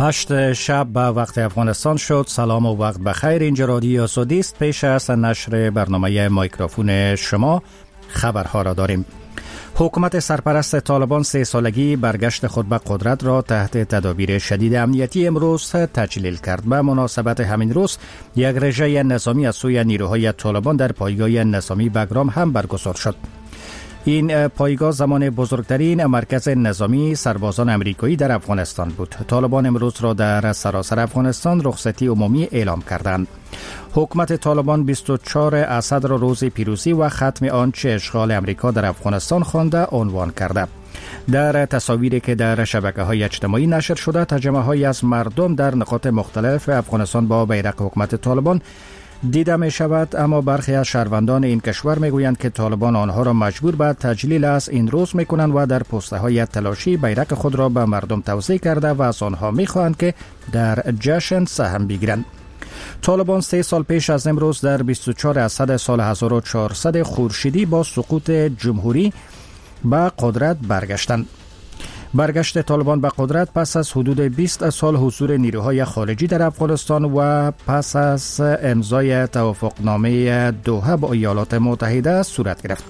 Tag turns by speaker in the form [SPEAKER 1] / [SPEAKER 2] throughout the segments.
[SPEAKER 1] 8 شب به وقت افغانستان شد. سلام و وقت بخیر. اینجا رادیو آزادی است. پیش از نشر برنامه میکروفون شما خبرها را داریم. حکومت سرپرست طالبان 3 سالگی برگشت خود به قدرت را تحت تدابیر شدید امنیتی امروز تجلیل کرد. به مناسبت همین روز یک رژه نظامی از سوی نیروهای طالبان در پایگاه نظامی بگرام هم برگزار شد. این پایگاه زمان بزرگترین مرکز نظامی سربازان امریکایی در افغانستان بود. طالبان امروز را در سراسر افغانستان رخصتی عمومی اعلام کردند. حکومت طالبان 24 اسد را روز پیروزی و ختم آنچه اشغال امریکا در افغانستان خوانده عنوان کرده. در تصاویری که در شبکه‌های اجتماعی نشر شده، تجمع‌هایی از مردم در نقاط مختلف افغانستان با بیرق حکومت طالبان دیده می شود، اما برخی از شهروندان این کشور می گویند که طالبان آنها را مجبور به تجلیل از این روز می کنند و در پوسته های تلاشی بیرق خود را به مردم توزیع کرده و از آنها می خواهند که در جشن سهم بگیرند. طالبان 3 سال پیش از امروز در 24 اسد سال 1400 خورشیدی با سقوط جمهوری به قدرت برگشتند. برگشت طالبان به قدرت پس از حدود 20 سال حضور نیروهای خارجی در افغانستان و پس از امضای توافقنامه دوحه با ایالات متحده صورت گرفت.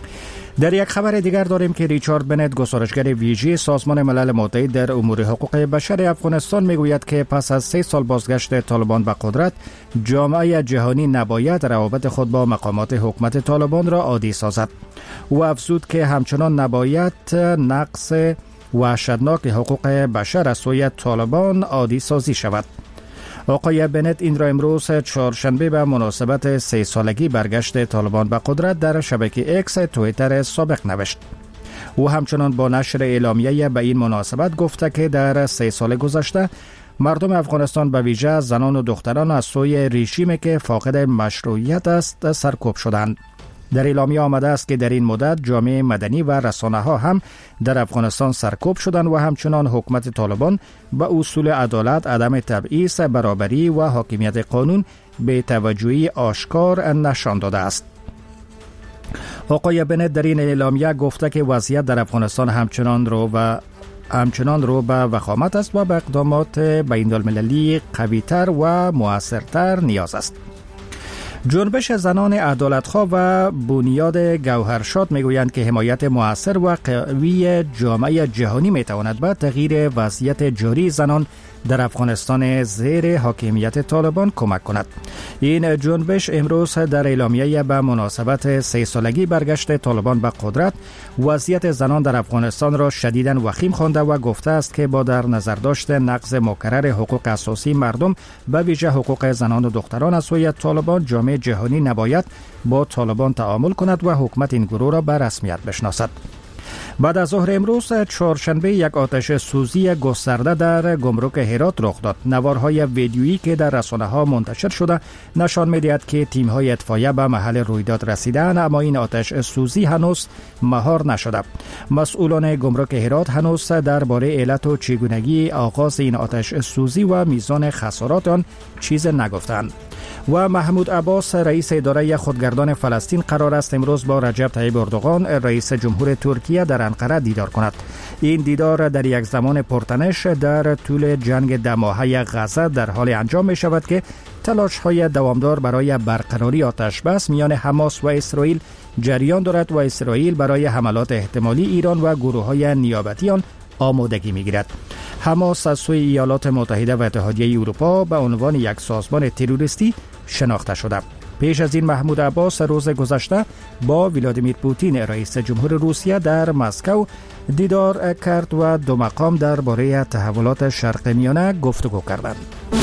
[SPEAKER 1] در یک خبر دیگر داریم که ریچارد بنت، گزارشگر ویژه سازمان ملل متحد در امور حقوق بشر افغانستان، میگوید که پس از 3 سال بازگشت طالبان به قدرت، جامعه جهانی نباید روابط خود با مقامات حکومت طالبان را عادی سازد. او افزود که همچنان نباید نقض وحشتناک حقوق بشر از سوی طالبان عادی سازی شود. آقای بنت این را امروز چهارشنبه به مناسبت 3 سالگی برگشت طالبان به قدرت در شبکه اکس توییتر سابق نوشت. او همچنان با نشر اعلامیه به این مناسبت گفته که در 3 سال گذشته مردم افغانستان به ویژه زنان و دختران از سوی رژیمی که فاقد مشروعیت است سرکوب شدند. در اعلامیه آمده است که در این مدت جامعه مدنی و رسانه ها هم در افغانستان سرکوب شدند و همچنان حکومت طالبان به اصول عدالت، عدم تبعیض، برابری و حاکمیت قانون به توجهی آشکار نشان داده است. آقای بنت در این اعلامیه گفته که وضعیت در افغانستان همچنان رو به وخامت است و به اقدامات بین‌المللی قوی‌تر و مؤثرتر نیاز است. جنبش زنان عدالتخواه و بنیاد گوهرشاد میگویند که حمایت مؤثر و قوی جامعه جهانی میتواند به تغییر وضعیت جاری زنان در افغانستان زیر حاکمیت طالبان کمک کند. این جنبش امروز در اعلامیه به مناسبت 3 سالگی برگشت طالبان به قدرت وضعیت زنان در افغانستان را شدیداً وخیم خوانده و گفته است که با در نظر داشت نقض مکرر حقوق اساسی مردم به ویژه حقوق زنان و دختران از سوی طالبان، جامعه جهانی نباید با طالبان تعامل کند و حکومت این گروه را به رسمیت بشناسد. بعد از ظهر امروز چهارشنبه یک آتش سوزی گسترده در گمرک هرات رخ داد. نوارهای ویدیویی که در رسانه‌ها منتشر شده نشان می‌دهد که تیم‌های اطفائیه به محل رویداد رسیدند، اما این آتش سوزی هنوز مهار نشده. مسئولان گمرک هرات هنوز درباره علت و چگونگی آغاز این آتش سوزی و میزان خسارات آن چیز نگفتند. و محمود عباس، رئیس اداره خودگردان فلسطین، قرار است امروز با رجب طیب اردوغان، رئیس جمهور ترکیه، در انقره دیدار کند. این دیدار در یک زمان پرتنش در طول جنگ 10 ماهه غزه در حال انجام می شود که تلاش‌های دوامدار برای برقراری آتش بس میان حماس و اسرائیل جریان دارد و اسرائیل برای حملات احتمالی ایران و گروه‌های نیابتی آن آمادگی می‌گیرد. حماس از سوی ایالات متحده و اتحادیه اروپا به عنوان یک سازمان تروریستی شناخته شده. پیش از این محمود عباس روز گذشته با ولادیمیر پوتین، رئیس جمهور روسیه، در مسکو دیدار کرد و دو مقام درباره تحولات شرق میانه گفتگو کردند.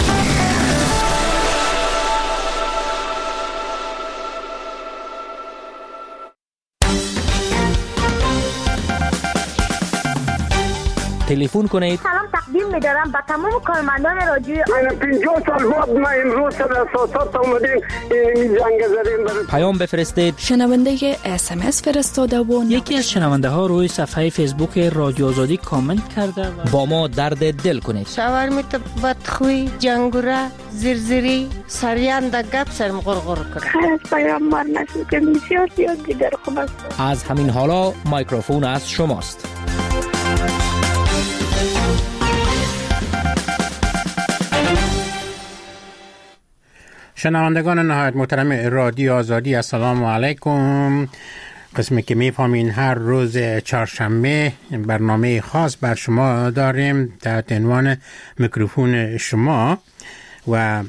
[SPEAKER 2] تلفن کنید.
[SPEAKER 3] سلام تقدیم می‌دارم به تمام کارمندان رادیو.
[SPEAKER 4] 50 سال بعد ما امروز در اساسات اومدیم این جنگ زدیم.
[SPEAKER 2] پیام بفرستید.
[SPEAKER 5] شنونده SMS فرستاده و
[SPEAKER 6] یکی از شنونده ها روی صفحه فیسبوک رادیو آزادی کامنت کرده و
[SPEAKER 2] با ما درد دل کنید.
[SPEAKER 7] شاورمیت بدخوی، جنگوره، زرزری، سریان در گپ سرم غرغر کنه.
[SPEAKER 3] خیر از پیامبر نشد که بسیار زیاد دیگر خوب است.
[SPEAKER 2] از همین حالا میکروفون از شماست.
[SPEAKER 8] شنوندگان نهایت محترم رادیو آزادی، السلام علیکم. قسمی که میفهمین هر روز چهارشنبه برنامه خاص بر شما داریم تحت عنوان میکروفون شما و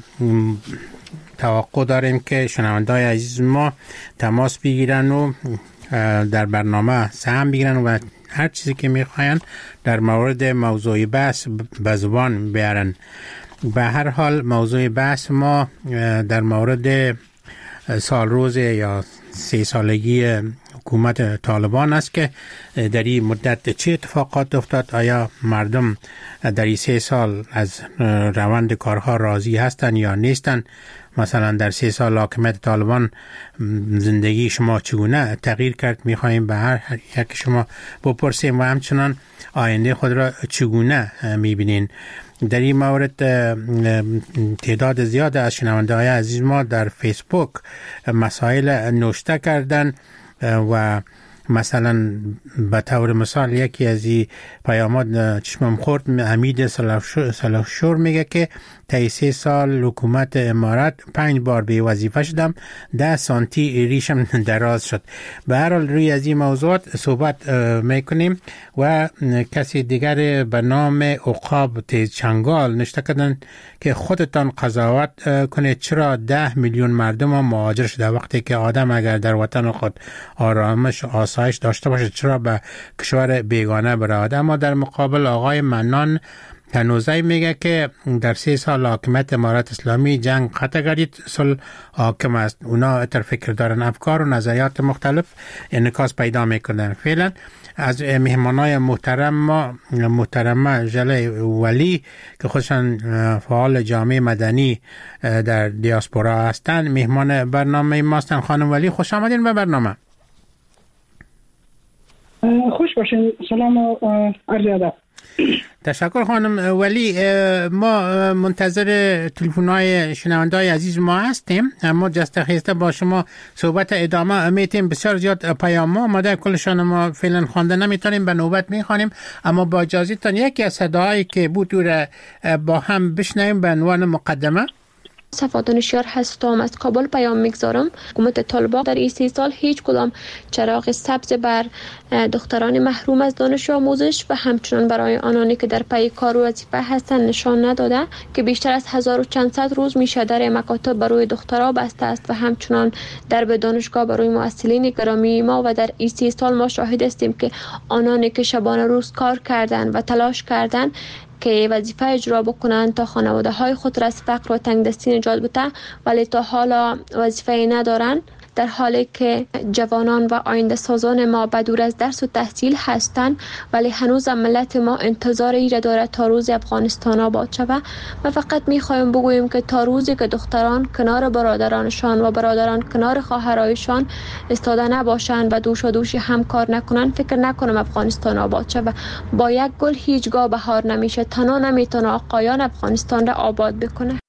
[SPEAKER 8] توقع داریم که شنونده‌های عزیز ما تماس بگیرن و در برنامه سهم بگیرن و هر چیزی که میخواین در مورد موضوع بحث به زبان بیارن. به هر حال موضوع بحث ما در مورد سال روز یا 3 سالگی حکومت طالبان است که در این مدت چه اتفاقات افتاد، آیا مردم در این 3 سال از روند کارها راضی هستند یا نیستند. مثلا در 3 سال حکومت طالبان زندگی شما چگونه تغییر کرد، میخواهیم به هر یک شما بپرسیم و همچنان آینده خود را چگونه میبینین. در این مورد تعداد زیاد از شنونده‌های عزیز ما در فیسبوک مسائل نوشته کردن و مثلا به طور مثال یکی از این پیامات چشمم خورد، حمید سلحشور میگه که طی 3 سال حکومت امارات 5 بار به وظیفه شدم، 10 سانتی ریشم دراز شد. به هر حال روی از این موضوعات صحبت میکنیم و کسی دیگر به نام عقاب تیز چنگال نشته کردن که خودتان قضاوت کنید چرا 10 میلیون مردم مهاجر شده وقتی که آدم اگر در وطن خود آرامش آسایش داشته باشه چرا به کشور بیگانه برود. اما در مقابل آقای منان تنوزی میگه که در 3 سال حاکمیت امارات اسلامی جنگ قطع گردید، صلح حاکم است. اونا اتر فکر دارن، افکار و نظریات مختلف انعکاس پیدا میکنن. فعلا از مهمانای محترم ما محترمه ژله ولی که خودشان فعال جامعه مدنی در دیاسپورا هستند مهمان برنامه ما هستند. خانم ولی خوش آمدین به برنامه.
[SPEAKER 9] خوش باشین. سلام و عرض ادب.
[SPEAKER 8] تشکر خانم ولی. ما منتظر تلفن‌های شنونده‌های عزیز ما هستیم، اما جست خیسته با شما صحبت ادامه میتیم. بسیار زیاد پیام آمده، کلشان ما فعلا خوانده نمیتونیم، به نوبت میخوانیم، اما با اجازهتون یکی از صداهایی که بود رو با هم بشنویم به عنوان مقدمه.
[SPEAKER 10] صفا دانشیار هستم، از کابل پیام میگذارم. حکومت طالبان در این 3 سال هیچ کدام چراغ سبز بر دختران محروم از دانش آموزش و همچنان برای آنانی که در پی کار و وظیفه هستند نشان نداده که بیشتر از 1400 روز میشه در مکاتب برای دخترها بسته است و همچنان در به دانشگاه برای معسلین گرامی ما. و در این 3 سال ما شاهد هستیم که آنانی که شبانه روز کار کردند و تلاش کردند که وظیفه اجرا بکنند تا خانواده های خود را از فقر و تنگدستی نجات بده، ولی تا حالا وظیفه ندارند، در حالی که جوانان و آینده سازان ما بدور از درس و تحصیل هستند، ولی هنوز ملت ما انتظار ایره دارد تا روز افغانستان آباد شود. و فقط میخوایم بگوییم که تا روزی که دختران کنار برادرانشان و برادران کنار خواهرایشان استاده نباشند و دوش و دوشی هم کار نکنند، فکر نکنم افغانستان آباد شود. با یک گل هیچگاه بهار نمیشه، تنها نمیتونه آقایان افغانستان را آباد بکنه.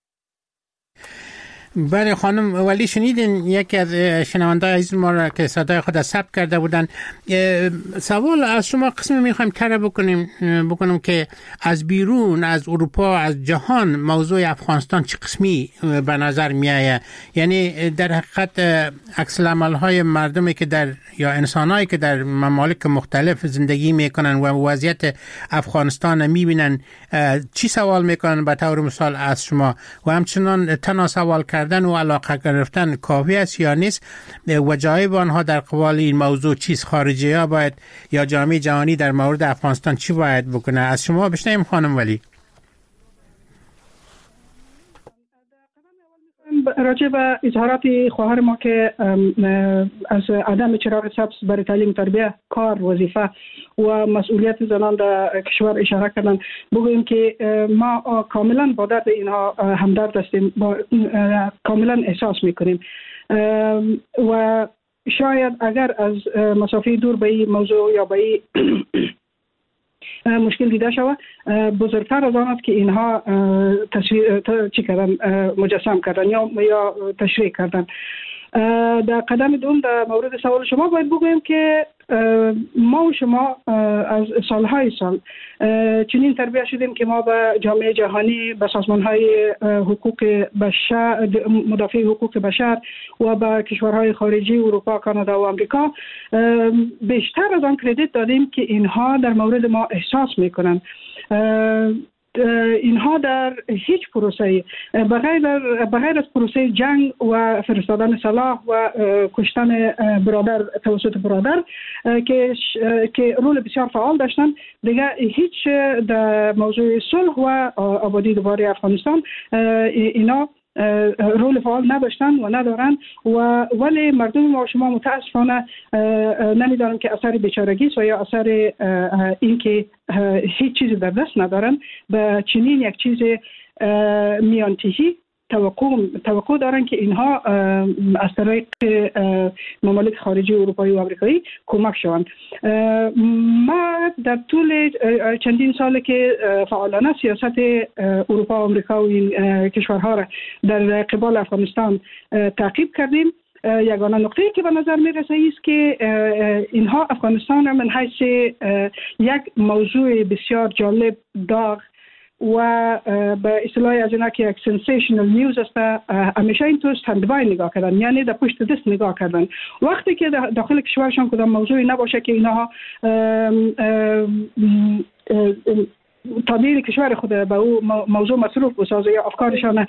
[SPEAKER 8] بله خانم ولی، شنیدین یکی از شنونده‌های عزیز ما را که صدای خود ثبت کرده بودن. سوال از شما قسمی میخوایم طرح بکنم که از بیرون، از اروپا، از جهان موضوع افغانستان چه قسمی به نظر میآید؟ یعنی در حقیقت عکس العمل‌های مردمی که در یا انسانایی که در ممالک مختلف زندگی میکنن و وضعیت افغانستان میبینن چی سوال میکنن به طور مثال از شما؟ و همچنان تنها سوال کردن و علاقه گرفتن کافی است یا نیست؟ و جایب آنها در قبال این موضوع چیست؟ خارجی ها باید یا جامعه جهانی در مورد افغانستان چی باید بکنه؟ از شما بشنویم خانم ولی.
[SPEAKER 9] راجع به اظهارات خواهر ما که از عدم چراغ سبز برای تعلیم تربیه، کار، وظیفه و مسئولیت زنان در کشور اشاره کردن، بگوییم که ما کاملا با درد اینها همدرد هستیم، کاملا احساس میکنیم و شاید اگر از مسافه دور به این موضوع یا به این مشکل دیده شود، بزرگتر از آن است که اینها مجسم کردن یا تشریح کردن. در قدم دوم در مورد سوال شما باید بگویم که ما و شما از سالهای سال چنین تربیت شدیم که ما به جامعه جهانی، به سازمان‌های حقوق بشر، مدافع حقوق بشر و به کشورهای خارجی اروپا، کانادا و آمریکا بیشتر از آن کردیت دادیم که اینها در مورد ما احساس میکنن. اینها در هیچ پروسه‌ای بغیر از پروسه جنگ و فرستادن سلاح و کشتن برادر توسط برادر که رول بسیار فعال داشتن، دیگه هیچ در موضوع صلح و آبادی دوباره افغانستان اینا رول فعال نداشتن و ندارن. ولی مردم ما شما متاسفانه نمیدانم که اثر بیچارگی است و یا اثر اینکه هیچ چیزی در دست ندارن به چنین یک چیز میانتهی توقع دارن که اینها از طریق ممالک خارجی اروپایی و آمریکایی کمک شوند. ما در طول چندین سال که فعالانه سیاست اروپا و آمریکا و این کشورها را در قبال افغانستان تعقیب کردیم. یگانه نقطه‌ای که به نظر میرسه است که اینها افغانستان را من حیث یک موضوع بسیار جالب، داغ و به اصطلاح از اینا که یک سنسیشنال نیوز است همیشه این تو استندبای نگاه کردن، یعنی در پشت دست نگاه کردن. وقتی که داخل کشورشان کدام موضوعی نباشه که اینها تغییر کشور خود به او موضوع مصروف بسازه یا افکارشان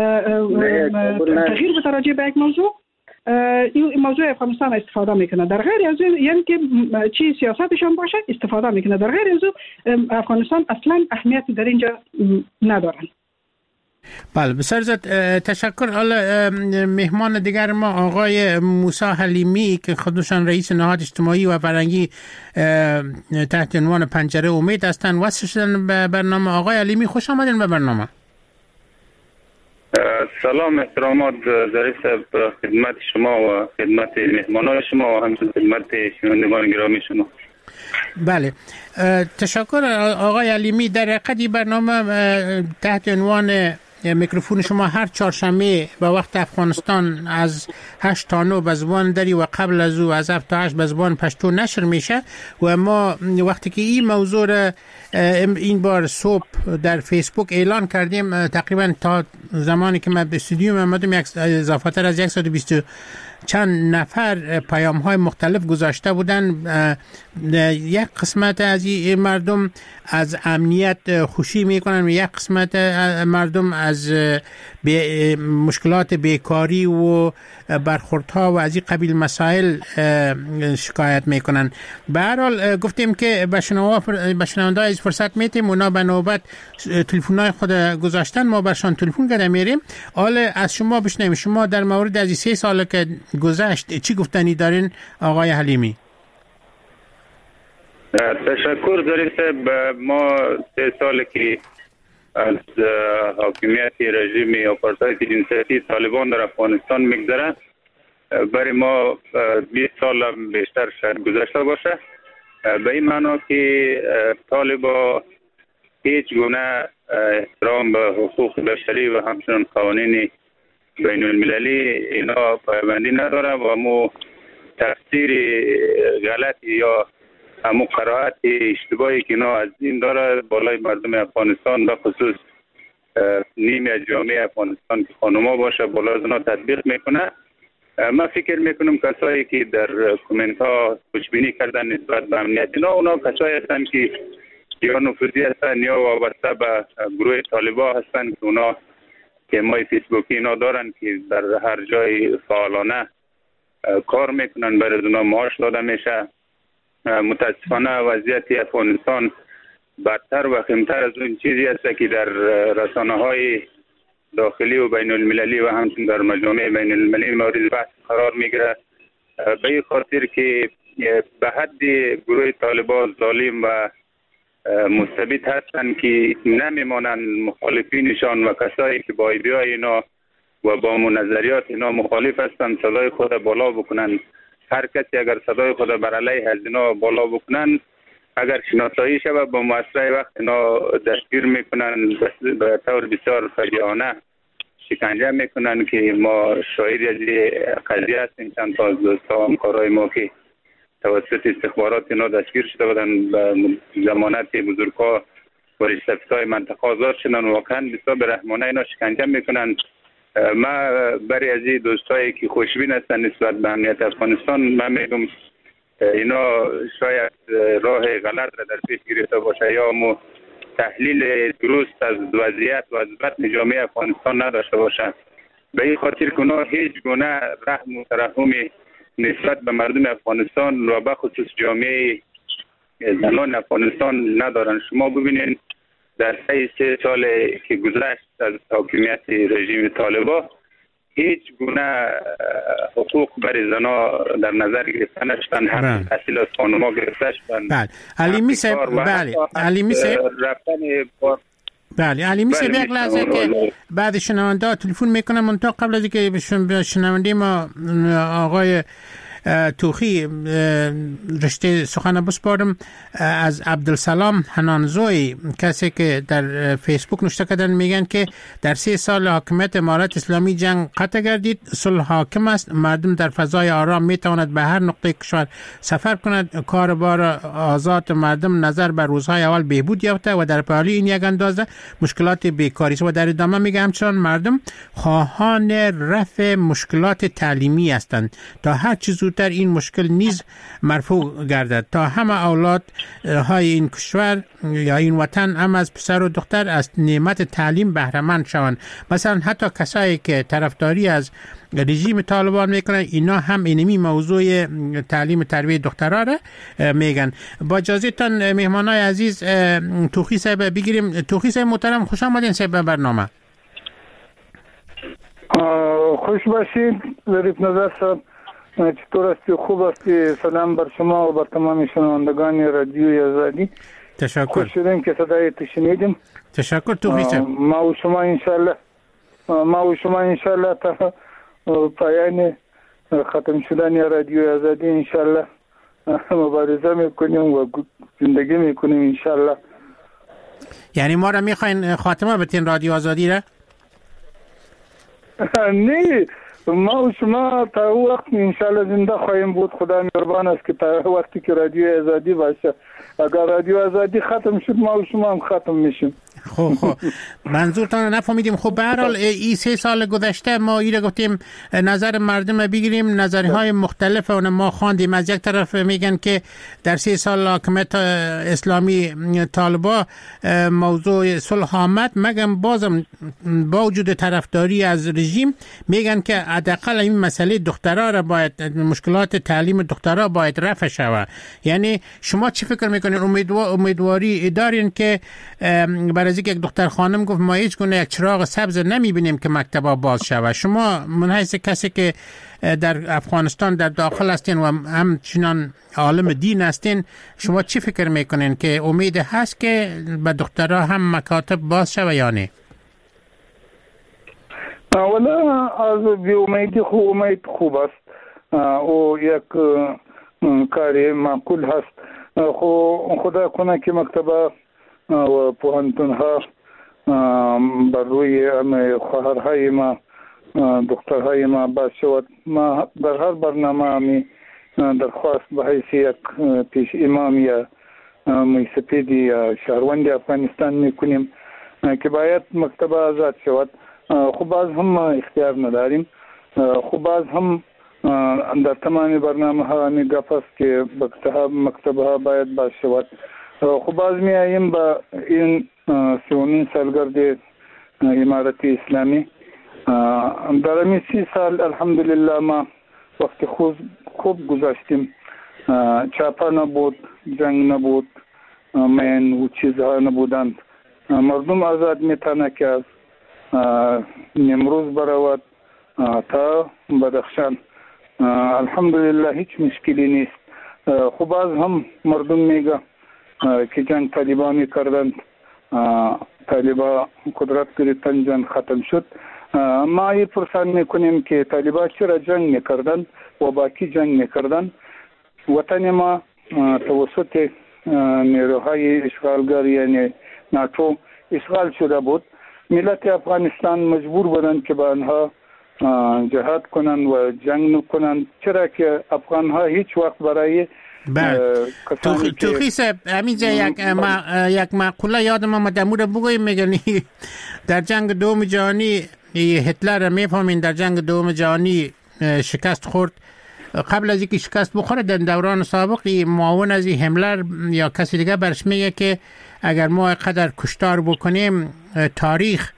[SPEAKER 9] تغییر به توجه به یک موضوع، این موضوع افغانستان استفاده میکنه. در غیر از این، یعنی که چی سیاستشان باشه استفاده میکنه. در غیر از این افغانستان اصلا اهمیتی در اینجا ندارن.
[SPEAKER 8] بله، بسیار زیاد تشکر. حالا مهمان دیگر ما آقای موسی حلیمی که خودشان رئیس نهاد اجتماعی و فرهنگی تحت عنوان پنجره امید هستند وصل شدن به برنامه. آقای حلیمی خوش آمدین به برنامه.
[SPEAKER 11] سلام، احترامات ظریف صاحب، خدمت شما و خدمت مهمانان شما و همچنین خدمت شنوندگان گرامی شما.
[SPEAKER 8] بله، تشکر آقای حلیمی. در حقیقت برنامه تحت عنوان میکروفون شما هر چهارشنبه به وقت افغانستان از 8 تا 9 به زبان دری و قبل از او از 7 تا 8 به زبان پشتو نشر میشه و ما وقتی که این موضوع را این بار صبح در فیسبوک اعلان کردیم، تقریبا تا زمانی که من به استودیو آمدم اضافه تر از 120 چند نفر پیام های مختلف گذاشته بودن. یک قسمت از این مردم از امنیت خوشی میکنن و یک قسمت مردم از مشکلات بیکاری و برخوردها و از این قبیل مسائل شکایت میکنن. به هر حال گفتیم که به شنونده از فرصت میتیم اونا به نوبت تلفن‌های خود گذاشتن، ما برشان تلفن کرده میریم. حالا از شما بشنویم، شما در مورد از 3 سال که گذشت چی گفتنی دارین آقای حلیمی؟
[SPEAKER 11] تشکر ظریف صاحب. ما 3 سال که از حاکمیت رژیم آپارتاید جنسیتی طالبان در افغانستان میگذره، برای ما 20 سال بیشتر شاید گذشته باشه. به این معنا که طالبان هیچ گونه احترام به حقوق بشری و همچنین قوانین بین المللی اینا پایبندی نداره و مو تفسیر غلطی یا همون قرائت اشتباهی که اینا از این داره بالای مردم افغانستان به خصوص نیمی از جامعه افغانستان که خانوما باشه بالا از اونا تطبیق میکنه. من فکر میکنم کسایی که در کامنت ها خوشبینی کردن نسبت به امنیت اینا، اونا کسایی هستن که یا نفوذی هستن یا وابسته به گروه طالبان هستن که اونا که مای فیسبوکی اینا دارن که در هر جای فعالانه کار میکنن، برای اونا معاش داده میشه. متاسفانه وضعیت افغانستان بدتر و خیمتر از اون چیزی است که در رسانه های داخلی و بین المللی و همچنین در مجامع بین المللی مورد بحث قرار میگیره، به این خاطر که به حد گروه طالبان ظالم و مستبد هستند که نمیمانند مخالفینشان و کسایی که با ایده‌های اینا و با نظریات اینا مخالف هستند صدای خود بالا بکنن. هر کسی اگر صدای خود بر علیه از اینا بالا بکنن، اگر شناسایی شود با مؤثره وقت اینا دستگیر میکنن، به طور بسیار فجیعانه شکنجه میکنن که ما شاهد از قضیه هستیم. چند تا از دوستا همکارای ما که توسط استخبارات اینا دستگیر شده بودن، به ضمانت بزرگ‌ها و رئیس‌های منطقه آزاد شدن. واقعا بسیار برحمانه اینا شکنجه میکنن. ما برای از این دوستایی که خوشبین هستن نسبت به امنیت افغانستان، من میگم اینا شاید راه غلط را در پیش گرفته باشه یا مو تحلیل درست از وضعیت و وضعیت جامعه افغانستان نداشته باشه. به این خاطر که اونا هیچ گونه رحم و ترحمی نسبت به مردم افغانستان و به خصوص جامعه زنان افغانستان ندارن. شما ببینید در 3 سال که گذشت از حاکمیت رژیم طالبان هیچ گونه حقوق برای زنا در نظر گرفته نشدن، حق تحصیل از خانم‌ها گرفته شدن.
[SPEAKER 8] بله علی میسه، بله علی میسه، بله علی میسه یک لحظه که بعد شنونده تلفن میکنم منتها قبل از اینکه به شنونده ما آقای توخی رشته سخن بسپارم، از عبدالسلام حنانزوی کسی که در فیسبوک نوشته کردن میگن که در 3 سال حاکمیت امارت اسلامی جنگ قطع گردید، صلح حاکم است، مردم در فضای آرام میتواند به هر نقطه کشور سفر کند، کار بار آزاد مردم نظر بر روزهای اول بهبود یافته و در پالی این یک اندازه مشکلات بیکاری است. و در ادامه میگه همچنان مردم خواهان رفع مشکلات تعلیمی هستند تا هر چیز زودتر این مشکل نیز مرفوع گردد تا همه اولاد های این کشور یا این وطن هم از پسر و دختر از نعمت تعلیم بهره مند شوند. مثلا حتی کسایی که طرفداری از رژیم طالبان میکنن اینا هم اینمی موضوع تعلیم تربیت دخترها را میگن. با اجازهتان مهمانای عزیز توخی صاحب بگیریم. توخی صاحب محترم خوش آمدین صاحب به برنامه.
[SPEAKER 12] خوش باشید ظریف نظر صاحب، چطور هستی؟ خوب هستی؟ سلام بر شما و بر تمام شنوندگان رادیوی آزادی.
[SPEAKER 8] تشکر.
[SPEAKER 12] خوش شدیم که صدای تو شنیدیم.
[SPEAKER 8] تشکر توخی صاحب.
[SPEAKER 12] ما و شما انشالله تا پایان ختم شدن رادیوی آزادی انشالله مبارزه میکنیم و زندگی میکنیم انشالله.
[SPEAKER 8] یعنی ما را میخواین خاتمه بتین رادیو آزادی را؟
[SPEAKER 12] نه، ما و شما تا وقت انشالله زنده خواهیم بود. خدا مهربان است که تا وقتی که رادیو آزادی باشه، اگر رادیو آزادی ختم شد ما و شما هم ختم میشیم.
[SPEAKER 8] خب منظورتان نفهمیدیم. خب به هر حال این 3 سال گذشته ما ایره گفتیم نظر مردم بگیریم، نظرهای مختلف اون ما خواندیم. از یک طرف میگن که در 3 سال حاکمیت اسلامی طالبا موضوع صلح آمد، مگم بازم با وجود طرفداری از رژیم میگن که حداقل این مسئله دخترها را باید، مشکلات تعلیم دخترها باید رفع شود. یعنی شما چی فکر میکنین؟ امیدواری دارین که برای اینکه یک دختر خانم گفت ما هیچ گونه یک چراغ سبز نمیبینیم که مکتبا باز شود. شما من حیث کسی که در افغانستان در داخل هستین و همچنان عالم دین هستین، شما چی فکر میکنین که امید هست که به دخترها هم مکاتب باز شود یا نه؟
[SPEAKER 12] اولا از بی امیدی امید خوب است و یک کاری معقول هست. خدا کنه که مکتبه و پوهنتون ها بر روی خواهرهای ما، دخترهای ما باز شود. ما در هر برنامه می درخواست به حیث یک پیش امام یا موسیقی یا شهروند افغانستان میکنیم که باید مکتبه آزاد شود. خب باز هم اختیار نداریم. خب باز هم در تمام برنامه ها نگاه است که مکتبه ها باید باز شود. خب باز می آییم با این 30 سالگرد امارت اسلامی. در این 30 سال الحمدلله ما وقت خوب گذاشتیم. چاپا نبود، جنگ نبود، من و چیزها نبودند. مردم آزاد میتونه که از نمروز برود تا بدخشان الحمدلله هیچ مشکلی نیست. خب باز هم مردم میگه که جنگ طالبان میکردند، طالبان قدرت گرفتن، جنگ ختم شد. ما این پرسان میکنیم که طالبان چرا جنگ میکردند و باقی جنگ میکردند؟ وطن ما توسط نیروهای اشغالگر یعنی ناتو اشغال شده بود. ملت افغانستان مجبور بودند که با آنها جهاد کنند و جنگ نکنند، چرا که افغانها هیچ وقت برای
[SPEAKER 8] توخی صاحب همینجا یک مقوله یادم آمد در مورد بگویم، میگن در جنگ دوم جهانی هتلر میفهمین در جنگ دوم جهانی شکست خورد. قبل از اینکه شکست بخوره در دوران سابق معاون از هملر یا کسی دیگه برش میگه که اگر ما قدر کشتار بکنیم تاریخ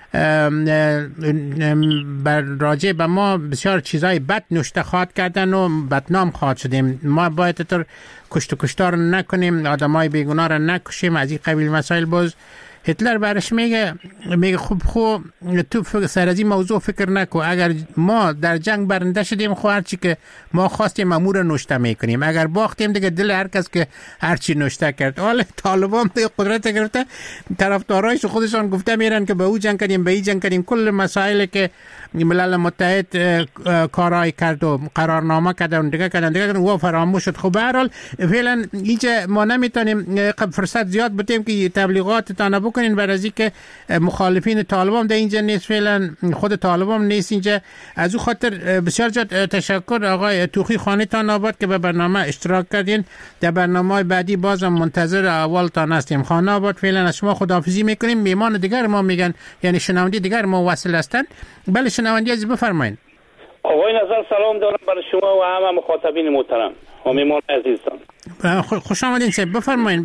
[SPEAKER 8] بر راجع به ما بسیار چیزای بد نوشته خواهد کردن و بدنام خواهد شدیم. ما باید تر کشتار نکنیم، آدمای بیگناه را نکشیم، از این قبیل مسائل. باز هتلر برش میگه خوب تو سر از این موضوع فکر نکن، اگر ما در جنگ برنده شدیم خب هرچی که ما خواستیم امور نوشته میکنیم، اگر باختیم دیگه دل هر کس که هرچی نوشته کرد. حالا طالبان دیگه قدرت گرفته، طرفدارایش خودشان گفته میرن که به او جنگ کردیم به این جنگ کردیم. کل مسائلی که ملل متحد کارای کرد و قرارنامه کردن دیگه کردن و فراموش شد. خب به هر حال فعلا اینجا ما نمیتونیم فرصت زیاد بدیم که تبلیغات تان بکنین برای از اینکه مخالفین طالبان در اینجا نیست، فعلا خود طالبان نیست اینجا. از او خاطر بسیار تشکر آقای توخی، خانه تان آباد که به برنامه اشتراک کردین. در برنامه بعدی بازم منتظر اول تان هستیم. خانه آباد فعلا از شما خداحافظی میکنیم. میمان دیگر ما میگن یعنی شنونده دیگر ما وصل هستن. بله شنونده عزیز بفرمایید.
[SPEAKER 13] آقای نظر سلام دارم برای شما و همه مخاطبین محترم و میمان عزیزان.
[SPEAKER 8] خوش آمدین شب بفرمایید.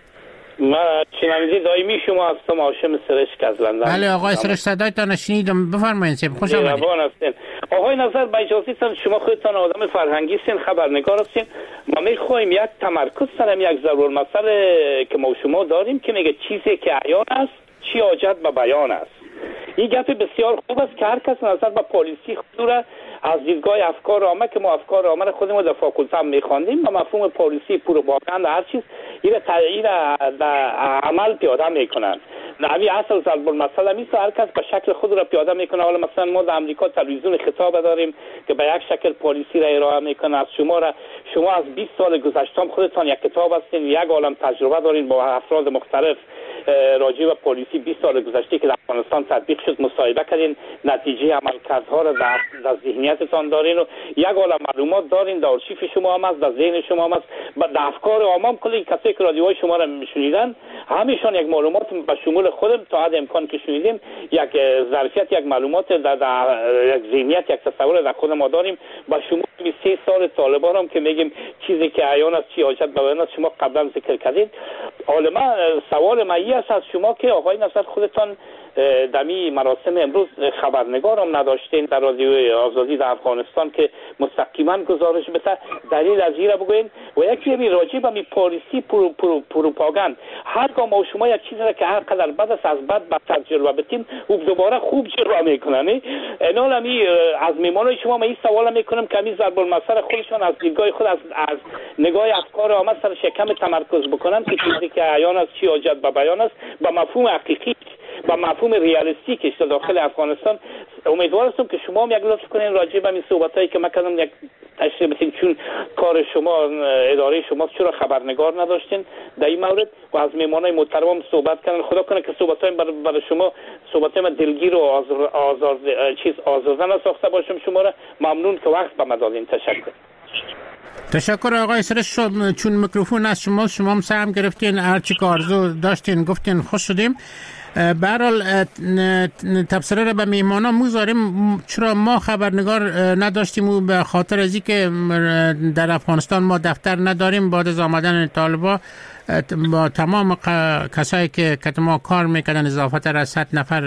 [SPEAKER 13] من شنونده دائمی شما هستم، هاشم سرشک از لندن.
[SPEAKER 8] بله آقای سرشک صدایتان شنیدم، بفرمایید شب خوش آمدید.
[SPEAKER 13] آقای نظر با اجازهتان شما خودتان آدم فرهنگی هستین، خبرنگار هستین. ما میخوایم یک تمرکز سرم یک ضرور مسئله که ما شما داریم که میگه چیزی که عیان است چی حاجت به بیان است. این گپ بسیار خوب است که هر کس نظر به پالیسی خود را از دیدگاه افکار عامه که ما افکار عامه خودمون در فاکولته هم میخواندیم و مفهوم پالیسی پروپاگاندا هر چیز این در عمل پیاده میکنن. نوی اصل ضرب المثل میست هر کس به شکل خود را پیاده میکنه. حالا مثلا ما در امریکا تلویزیون خطاب داریم که به یک شکل پالیسی را ارائه میکنه. از شما از 20 سال گذشته خودتان یک کتاب هستین، یک عالم تجربه دارین با افراد مختلف راجع به پالیسی 20 سال گذشته که در افغانستان تطبیق شد مصاحبه کردین، نتیجه عملکردها را در ذهنیتتان دارین و یک عالم معلومات دارین. در آرشیف شما هم است، در ذهن شما هم است، در افکار عامه کلی کسایی که رادیوهای شما را میشنیدن همیشون یک معلومات به شمول خودم تا حد امکان که شنیدیم یک ظرفیت یک معلومات در یک ذهنیت یک تصور در خود ما داریم. با شما 3 سال طالبان هم که میگیم چیزی که عیان است چی حاجت به بیان است شما قبلا ذکر کردید. حالا سوال من است از شما که آقای نصر خودتان دمی مراسم امروز خبرنگار هم نداشتین در رادیوی آزادی در افغانستان که مستقیما گزارش بده، دلیل از این را بگوین و یکی می راجع به پالیسی پروپاگاند هرگاه ما شما یک چیزی را که هر قدر بد است از بد بدتر جلوه بدیم و دوباره خوب جلوه میکنن. اینا می از میمانای شما من این سوال میکنم که می ضرب المثل خودشان از دیدگاه خود از نگاه افکار عامه سر شکم تمرکز بکنن که چیزی که عیان است چی حاجت به بیان است با مفهوم حقیقی با مفهوم ریالیستیکش در داخل افغانستان. امیدوار هستم که شما هم یک لطف کنین راجع به این صحبتایی که من کردم یک تشریح بدین، چون کار شما اداره شما چرا خبرنگار نداشتین در این مورد و از میمانای محترم صحبت کردن. خدا کنه که صحبتای برای شما صحبتای من دلگیر و آزرده نساخته باشم. شما را ممنون که وقت به من دادین.
[SPEAKER 8] تشکر آقای سرش. چون میکروفون از شما هم سهم گرفتین، هر چی که آرزو داشتین گفتین، خوش شدیم. به هر حال تبصره را به میهمانان می‌گذاریم. چرا ما خبرنگار نداشتیم و به خاطر از اینکه در افغانستان ما دفتر نداریم. بعد از آمدن طالبان با تمام کسایی که ما کار میکردن اضافه از 100 نفر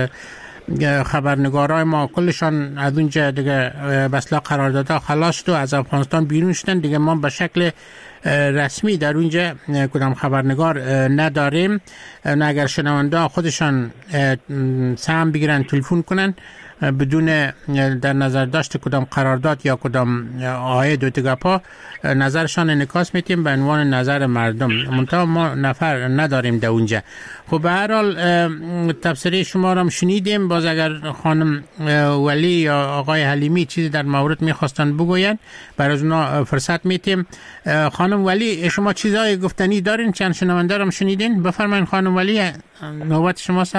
[SPEAKER 8] خبرنگارای ما کلشان از اونجا دیگه بسلا قرار داده خلاص و از افغانستان بیرون شدن دیگه. ما به شکل رسمی در اونجا کدام خبرنگار نداریم. اگر شنونده خودشان سهم بگیرن تلفن کنن بدون در نظر داشت کدام قرارداد یا کدام عاید و تگپا نظرشان انعکاس میتیم به عنوان نظر مردم. منتها ما نفر نداریم در اونجا. خب به هر حال تبصره شما را شنیدیم. باز اگر خانم ولی یا آقای حلیمی چیزی در مورد میخواستن بگوین برای اونا فرصت میتیم. خانم ولی شما چیزای گفتنی دارین؟ چند شنونده را شنیدین؟ بفرمایید خانم ولی، نوبت شماست.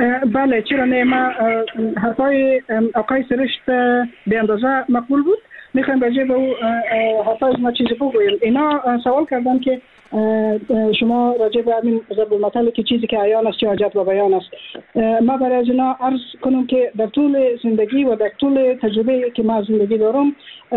[SPEAKER 9] بله چرا نه، ما حرفای آقای سرشت به اندازه مقبول بود میخوایم راجع به او حافظ ما چیزی بگوییم. اینا سوال کردن که شما راجع به همین ضرب المثل که چیزی که عیان است چه حاجت به بیان است. ما برای از اینا عرض کنم که در طول زندگی و در طول تجربه که ما زندگی دارم،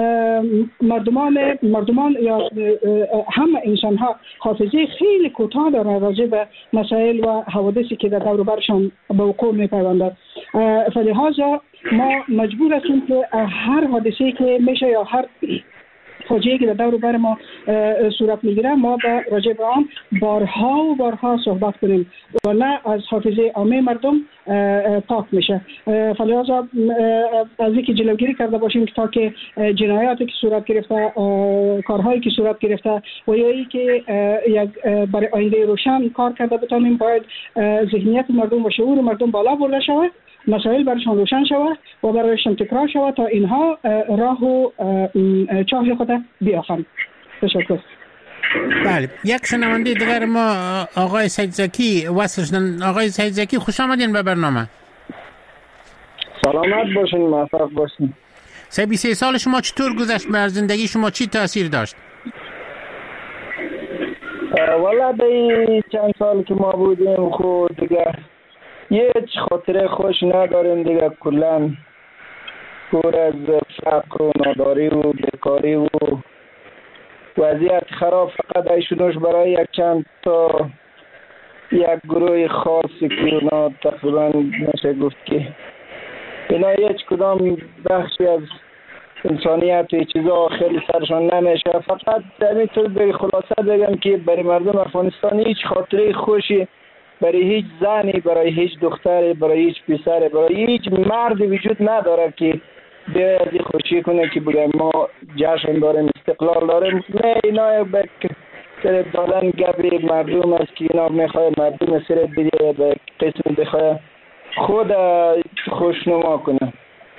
[SPEAKER 9] مردمان یا همه انسان ها حافظه خیلی کوتاه دارن راجع به مسائل و حوادثی که در دور و برشان به وقوع میپیوندد. فلهذا ما مجبور هستیم که هر حادثه‌ای که میشه یا هر فاجعه‌ای که در دور و بر ما صورت میگیره ما راجع به آن بارها و بارها صحبت کنیم و نه از حافظه عامه مردم پاک میشه. فلذا از اینکه جلوگیری کرده باشیم تا که جنایاتی که صورت گرفته، کارهایی که صورت گرفته و یا ای که یک برای آینده روشن کار کرده بتانیم، باید ذهنیت مردم و شعور مردم بالا برده شود، مسائل برشان روشن شود و برایشان تکرار شود تا اینها راه و چاه خود بیاخند. تشکر.
[SPEAKER 8] بله، یک شنونده دیگر ما آقای سید زکی وصل شدن. آقای سید زکی خوش آمدین به برنامه.
[SPEAKER 14] سلامت باشین، موفق باشین.
[SPEAKER 8] 23 سال شما چطور گذشت؟ بر زندگی شما چی تاثیر داشت؟
[SPEAKER 14] والا به چند سال که ما بودیم خود دیگه هیچ خاطره خوش نداریم دیگه، کلا پر از فقر و ناداری و بیکاری و وضعیت خراب. فقط ایشونوش برای یک چند تا یک گروه خاصی که اونا تقریبا میشه گفت که اینا هیچ کدام بخشی از انسانیت و چیزا خیلی سرشان نمیشه. فقط همینطور به خلاصه بگم که برای مردم افغانستان هیچ خاطره خوشی برای هیچ زنی، برای هیچ دختری، برای هیچ پسری، برای هیچ مردی وجود نداره که به از خوشی کنه که بگه ما جشن داریم، استقلال داریم. نه، اینا به دادن گپ مردم است که اینا میخواه مردم سر بده به قسم بخواه خود خوشنما کنه.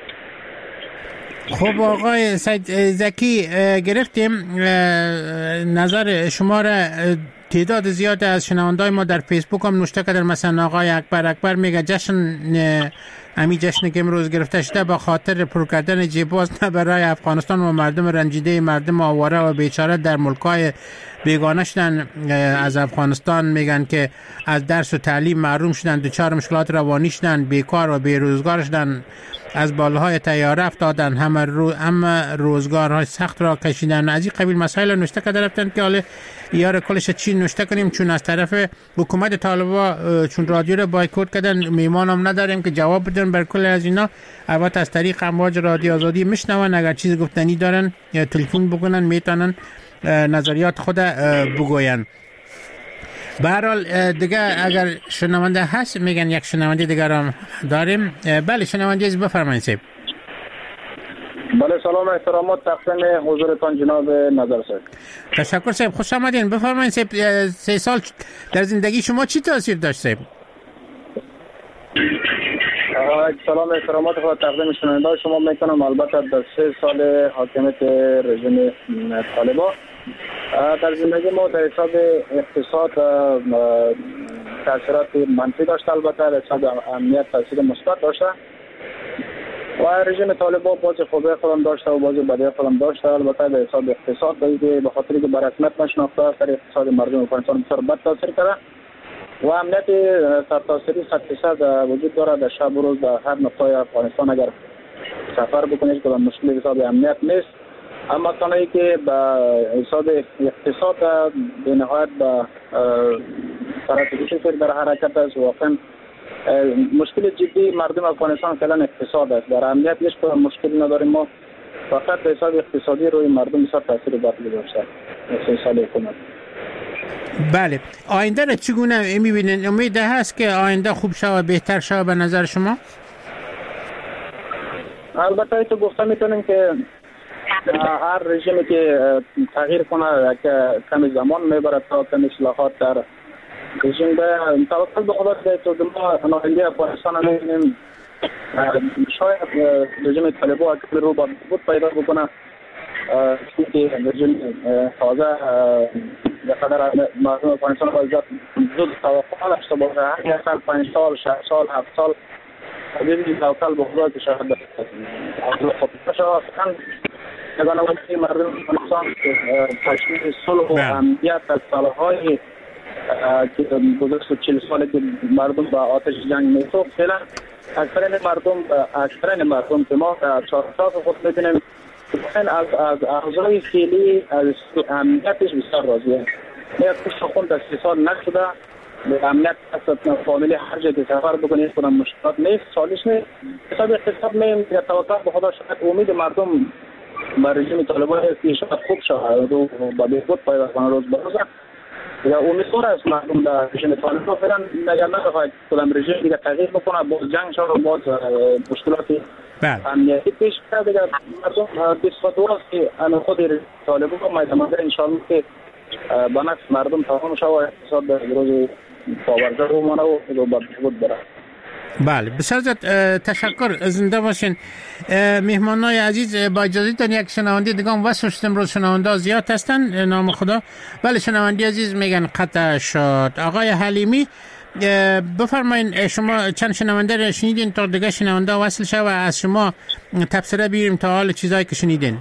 [SPEAKER 8] خب آقای سید زکی، گرفتیم نظر شما را. تعداد زیاد از شنوندای ما در فیسبوک هم نوشته کردن، مثلا آقای اکبر میگه جشن که امروز گرفته شده با خاطر پر کردن جیباز نه برای افغانستان و مردم رنجیده، مردم آواره و بیچاره در ملکای بیگانه شدن از افغانستان. میگن که از درس و تعلیم محروم شدن، دچار مشکلات روانی شدن، بیکار و بیروزگار شدن، از بالهای طیاره افتادن، همه روزگارهای سخت را کشیدن. از این قبیل مسائل نوشته کرده رفتن که حالا یار کلش چی نوشته کنیم، چون از طرف حکومت طالبا چون رادیو را بایکوت کردن، میمان هم نداریم که جواب بدن بر کل از اینا. البته از طریق امواج رادیو آزادی میشنون، اگر چیز گفتنی دارن یا تلفن بکنن میتونن نظریات خود بگوین. به هر حال دیگه اگر شنونده هست، میگن یک شنونده دیگر هم داریم. بله شنونده از بفرمایید صاحب.
[SPEAKER 15] بله سلام احترامات تقدیم حضورتان جناب نظر صاحب.
[SPEAKER 8] تشکر صاحب، خوش آمدین. بفرمایید صاحب، 3 سال در زندگی شما چی تاثیر داشت صاحب؟
[SPEAKER 15] سلام احترامات خود تقدیم شنونده شما میکنم. البته در 3 سال حاکمیت رژیم طالبان در زندگی ما در حساب اقتصاد تاثیرات منفی داشته، البته در حساب امنیت تاثیر مثبت داشته و رژیم طالبان باز خوبی خودم داشته و باز بدی خودم داشته. البته در حساب اقتصاد به خاطر که به رسمیت نشناخته در اقتصاد مردم افغانستان بسیار بد تاثیر کرده و امنیت سرتاسری 100% وجود داره در شب و روز در هر نقطه افغانستان. اگر سفر بکنید که مشکل حساب امنیت نیست، اما تنهایی که به حساب اقتصاد به نهایت به طرف کشور در حرکت است. واقعا مشکل جدی مردم افغانستان فعلا اقتصاد است. در امنیت هیچ مشکلی نداریم، ما فقط به حساب اقتصادی روی مردم بسیار تاثیر بد گذاشته 3 سال حکومت.
[SPEAKER 8] بله، آینده را چگونه می‌بینید؟ امید هست که آینده خوب شود، بهتر شود به نظر شما؟
[SPEAKER 15] البته تو گفته میتونیم که هر رژیمی که تغییر کنه کمی زمان میبرد تا کمی اصلاحات در رژیم به توکل به خدا که ما نااهلی افغانستان می‌بینیم. شاید رژیم طالبان که رو با بود پیدا بکنه که رژیم تازه بقدر مردم افغانستان باید زود توقع داشته باشه. هر سال 5 سال 6 سال 7 سال ببینید توکل به خدا که شاید خب شما یگانه وظیفه مردم افغانستان تشویق صلح و امنیت از سالهای که گذشته 40 سالی که مردم با آتش جنگ میسوخت، فعلا اکثرین مردم که ما در چارچوب خود می‌بینیم از اوضاع فعلی از امنیتش بسیار راضیه. یک کشت خون در 3 سال نشده، به امنیت اصلا فامیلی هر جای که سفر بکنه هیچ کدام مشکلات نیست، سالش نیست. حساب میم که توقع به خدا شاید امید مردم با رژیم طالبان است که شاید خوب شود و با بهبود پیدا کنه روز به روز. یا امیدوار است مردم در رژیم طالبان فعلا نگران نباشند کدام رژیم دیگه تغییر بکنه، باز جنگ شود و باز مشکلاتی امنیتی پیش بیاد. دیگه مردم دستخواه که ان خود طالبان میدانند ان شاء الله که با نفس مردم تمام شود و اقتصاد در روز پاورده بمانه و با بهبود بره.
[SPEAKER 8] بله، بسیار زیاد تشکر، زنده باشین. مهمانای عزیز، با اجازه دارین یک شنونده دیگه هم وصل شدیم. روز شنونده زیاد هستن نام خدا. بله شنونده عزیز میگن قطع شد. آقای حلیمی بفرمایین، شما چند شنونده رو شنیدین تا دیگه شنونده وصل شد و از شما تبصره بیریم تا حال چیزایی که شنیدین.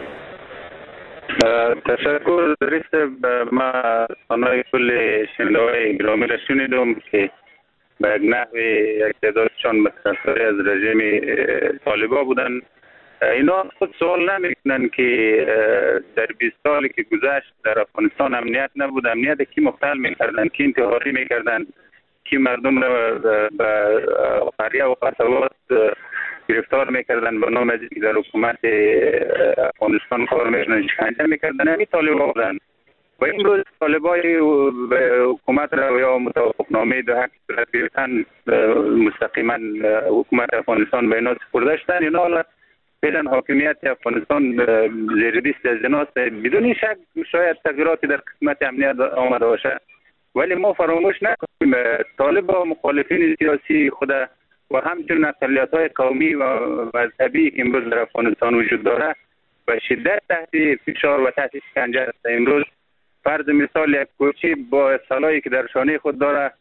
[SPEAKER 11] تشکر درست. ما آنهای کل شنونده گرامی را شنیدم که به یک نحوی یک تعدادشان متأثر از رژیم طالبان بودن. اینا خود سوال نمیکنن که در 20 سالی که گذشت در افغانستان امنیت نبود، امنیت کی مختل میکردن، کی انتحاری میکردن، کی مردم را به قریه و قصبات گرفتار میکردن به نام از اینکه در حکومت افغانستان کار میکنن، شکنجه میکردن. همین طالبان بودن و امروز طالبای حکومت را یا متوافقنامه در حق صورت گرفتن مستقیما حکومت افغانستان به اینا سپرده شدن. اینا حالا فعلا حاکمیت افغانستان زیر دست از ایناست. بدون شک شاید تغییراتی در قسمت امنیت آمده باشه، ولی ما فراموش نکنیم طالبان مخالفین سیاسی خود و همچنین اقلیت‌های قومی و مذهبی که امروز در افغانستان وجود داره و شدت تحت فشار و تحت شکنجه است. امروز فرض مثال یک کوچی با سلاحی که در شانه خود داره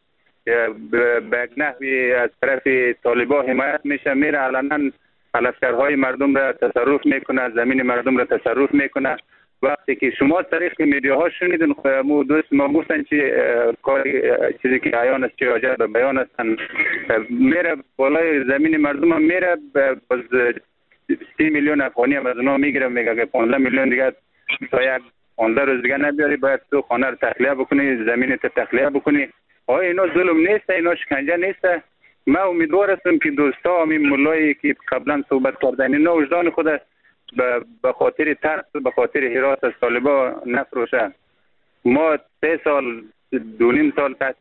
[SPEAKER 11] به یک نحوی از طرف طالبان حمایت میشه، میره علنا لشکرهای مردم را تصرف میکنه، زمین مردم را تصرف میکنه. وقتی که شما طریق میدیاها شنیدین مو دوست ما گفتن چی کاری چیزی که عیان است چی حاجت به بیان هستن، میره بالای زمین مردم هم میره باز 30 میلیون افغانی هم از اونا میگیره، میگه که 15 میلیون دیگه تا یک 15 روز دیگه نبیاری، باید تو خانه رو تخلیه بکنی، زمین تو تخلیه بکنی. آیا اینا ظلم نیست؟ اینا شکنجه نیست؟ من امیدوار هستم که دوستا همین مولایی که قبلا صحبت کردن اینا وجدان خود به خاطر ترس به خاطر حراس از طالبان نفروشه. ما 3 سال 2.5 سال تحت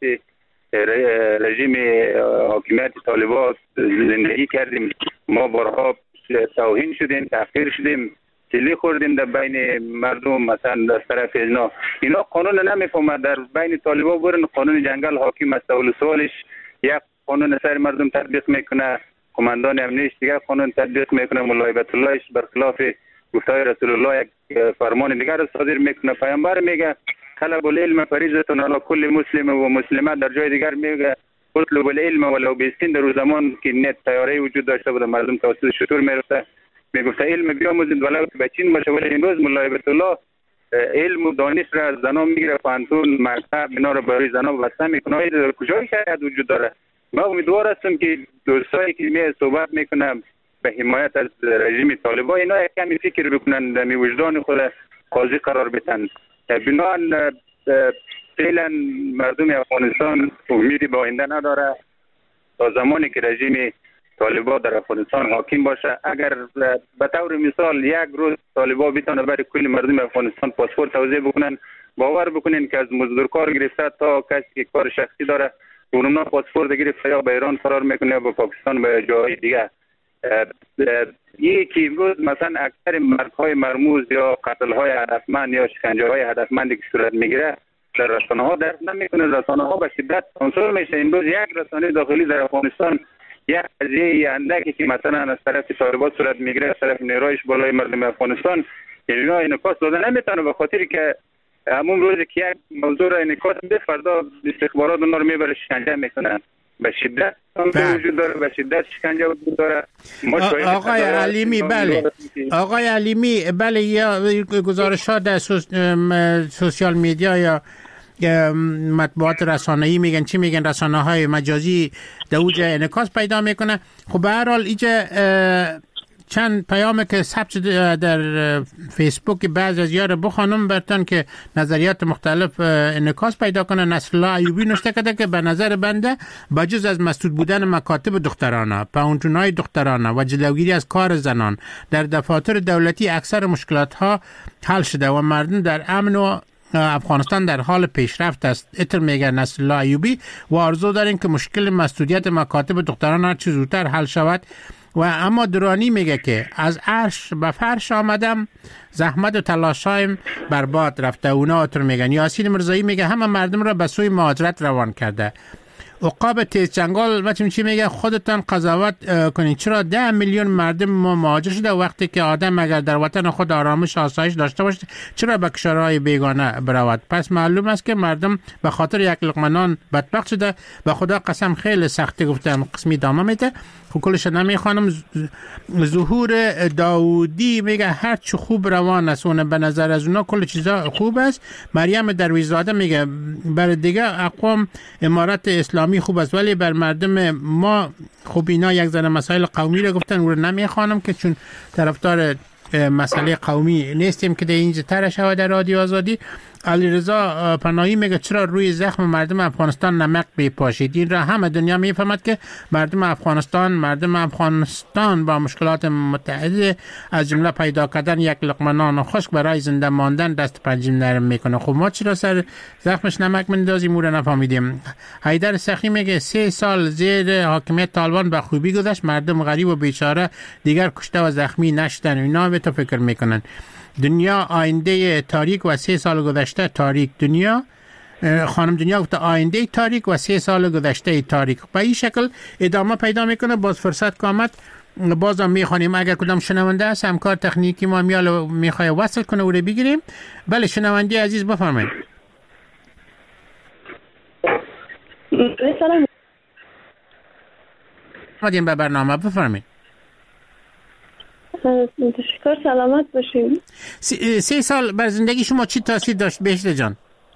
[SPEAKER 11] رژیم حاکمیت طالبان زندگی کردیم. ما بارها توهین شدیم، تحقیر شدیم، سیلی خوردیم در بین مردم. مثلا از طرف اینا قانون نمیفهمه. در بین طالبان برن قانون جنگل حاکم است. اول سوالش یک قانون سر مردم تطبیق میکنه، کماندان امنیش دیگر قانون تطبیق میکنه، مولای بیت اللهش برخلاف گفتهای رسول الله یک فرمان دیگر را صادر میکنه. پیامبر میگه طلب العلم فریضه علی کل مسلم و مسلمه. در جای دیگر میگه اطلب العلم ولو بسین. در زمان که نت تیاره وجود داشته بود مردم توسط شطور میرفته میگفت علم بیاموزید ولو به چین باشه. ولی امروز مولای بیت الله علم و دانش را از زنان میگیره، پانتون مکتب اینا رو برای زنان بسته میکنه. در کجای شریعت وجود داره؟ ما امیدوار هستم که دوستایی که می صحبت میکنم به حمایت از رژیم طالبان اینا یک کمی فکر بکنن، در وجدان خود قاضی قرار بدن. بنابراین فعلا مردم افغانستان امیدی به آینده نداره تا زمانی که رژیم طالبان در افغانستان حاکم باشه. اگر به طور مثال یک روز طالبان بتونه برای کل مردم افغانستان پاسپورت توزیع بکنن، باور بکنین که از مزدورکار گرفته تا کسی که کار شخصی داره اونا پاسپورت گرفته یا به ایران فرار میکنه یا به پاکستان به جای دیگه. یکی امروز مثلا اکثر مرگ‌های مرموز یا قتل‌های هدفمند یا شکنجه‌های هدفمندی که صورت میگیره در رسانه‌ها درک نمیکنه. رسانه‌ها به شدت سانسور میشه. امروز یک رسانه داخلی در افغانستان یک قضیه اندکی که مثلا از طرف طالبان صورت میگیره از طرف نیرویش بالای مردم افغانستان اینا انعکاس داده نمیتونه، به خاطری که همون روزی که یک موضوع را انعکاس بده فردا استخبارات اونا رو میبره شکنجه میکنن. به شدت وجود داره، به شدت شکنجه وجود داره.
[SPEAKER 8] آقای علیمی آقای علیمی بله، یا گزارشات در سوشیال میدیا یا مطبوعات رسانه‌ای میگن چی میگن، رسانه‌های مجازی در اوج انعکاس پیدا میکنه. خب به هر حال اینجا چند پیام که ثبت در فیسبوک بعض از یار بخوانم برتن که نظریات مختلف انعکاس پیدا کنه. نصرالله ایوبی نوشته کرده که به نظر بنده بجز از مسدود بودن مکاتب دخترانه، پاونتونهای دخترانه و جلوگیری از کار زنان در دفاتر دولتی اکثر مشکلات ها حل شده و مردم در امن و افغانستان در حال پیشرفت است. اتر میگه نصرالله ایوبی و آرزو داریم که مشکل مسدودیت مکاتب دختران هر چه زودتر حل شود. و اما درانی میگه که از عرش به فرش آمدم، زحمت و تلاشایم برباد رفته. اونا اتر میگن. یاسین مرزایی میگه همه مردم را به سوی مهاجرت روان کرده. عقاب تیز چنگال وقتی چی میگه خودتان قضاوت کنید چرا 10 میلیون مردم ما مهاجر شده وقتی که آدم اگر در وطن خود آرامش آسایش داشته باشه چرا به کشورهای بیگانه برود؟ پس معلوم است که مردم به خاطر یک لقمه نان بدبخت شده. به خدا قسم خیلی سختی گفتم. قسمی دامه میده. کلش نمیخوانم. ظهور داودی میگه هر چه خوب روان است اون به نظر از اونا کل چیزا خوب است. مریم درویزاده میگه بر دیگه اقوام امارت اسلامی خوب است ولی بر مردم ما خوب اینا یک ذره مسائل قومی رو گفتن اون رو نمیخوانم که چون طرفدار مسئله قومی نیستیم که در اینجا طرح شود در رادیو آزادی. علیرضا پناهی میگه چرا روی زخم مردم افغانستان نمک بپاشید؟ این را همه دنیا میفهمد که مردم افغانستان با مشکلات متعدد از جمله پیدا کردن یک لقمه نان خشک برای زنده ماندن دست پنجم نرم میکنه. خب ما چرا سر زخمش نمک مندازیم؟ او را نفهمیدیم. حیدر سخی میگه 3 سال زیر حاکمیت طالبان به خوبی گذشت، مردم غریب و بیچاره دیگر کشته و زخمی نشدن. اینا به تو فکر میکنن دنیا آینده تاریک و 3 سال گذشته تاریک. دنیا خانم دنیا گفته آینده تاریک و 3 سال گذشته تاریک. به این شکل ادامه پیدا میکنه. باز فرصت کامت بازم میخوانیم. اگر کدام شنونده است همکار تکنیکی ما میخواد وصل کنه او رو بگیریم. بله شنونده عزیز بفرمایید.
[SPEAKER 3] سلام.
[SPEAKER 8] اومدین به برنامه بفرمایید.
[SPEAKER 3] تشکر، سلامت باشیم.
[SPEAKER 8] 3 سال بر زندگی شما چی تاثیر داشت بهشت جان؟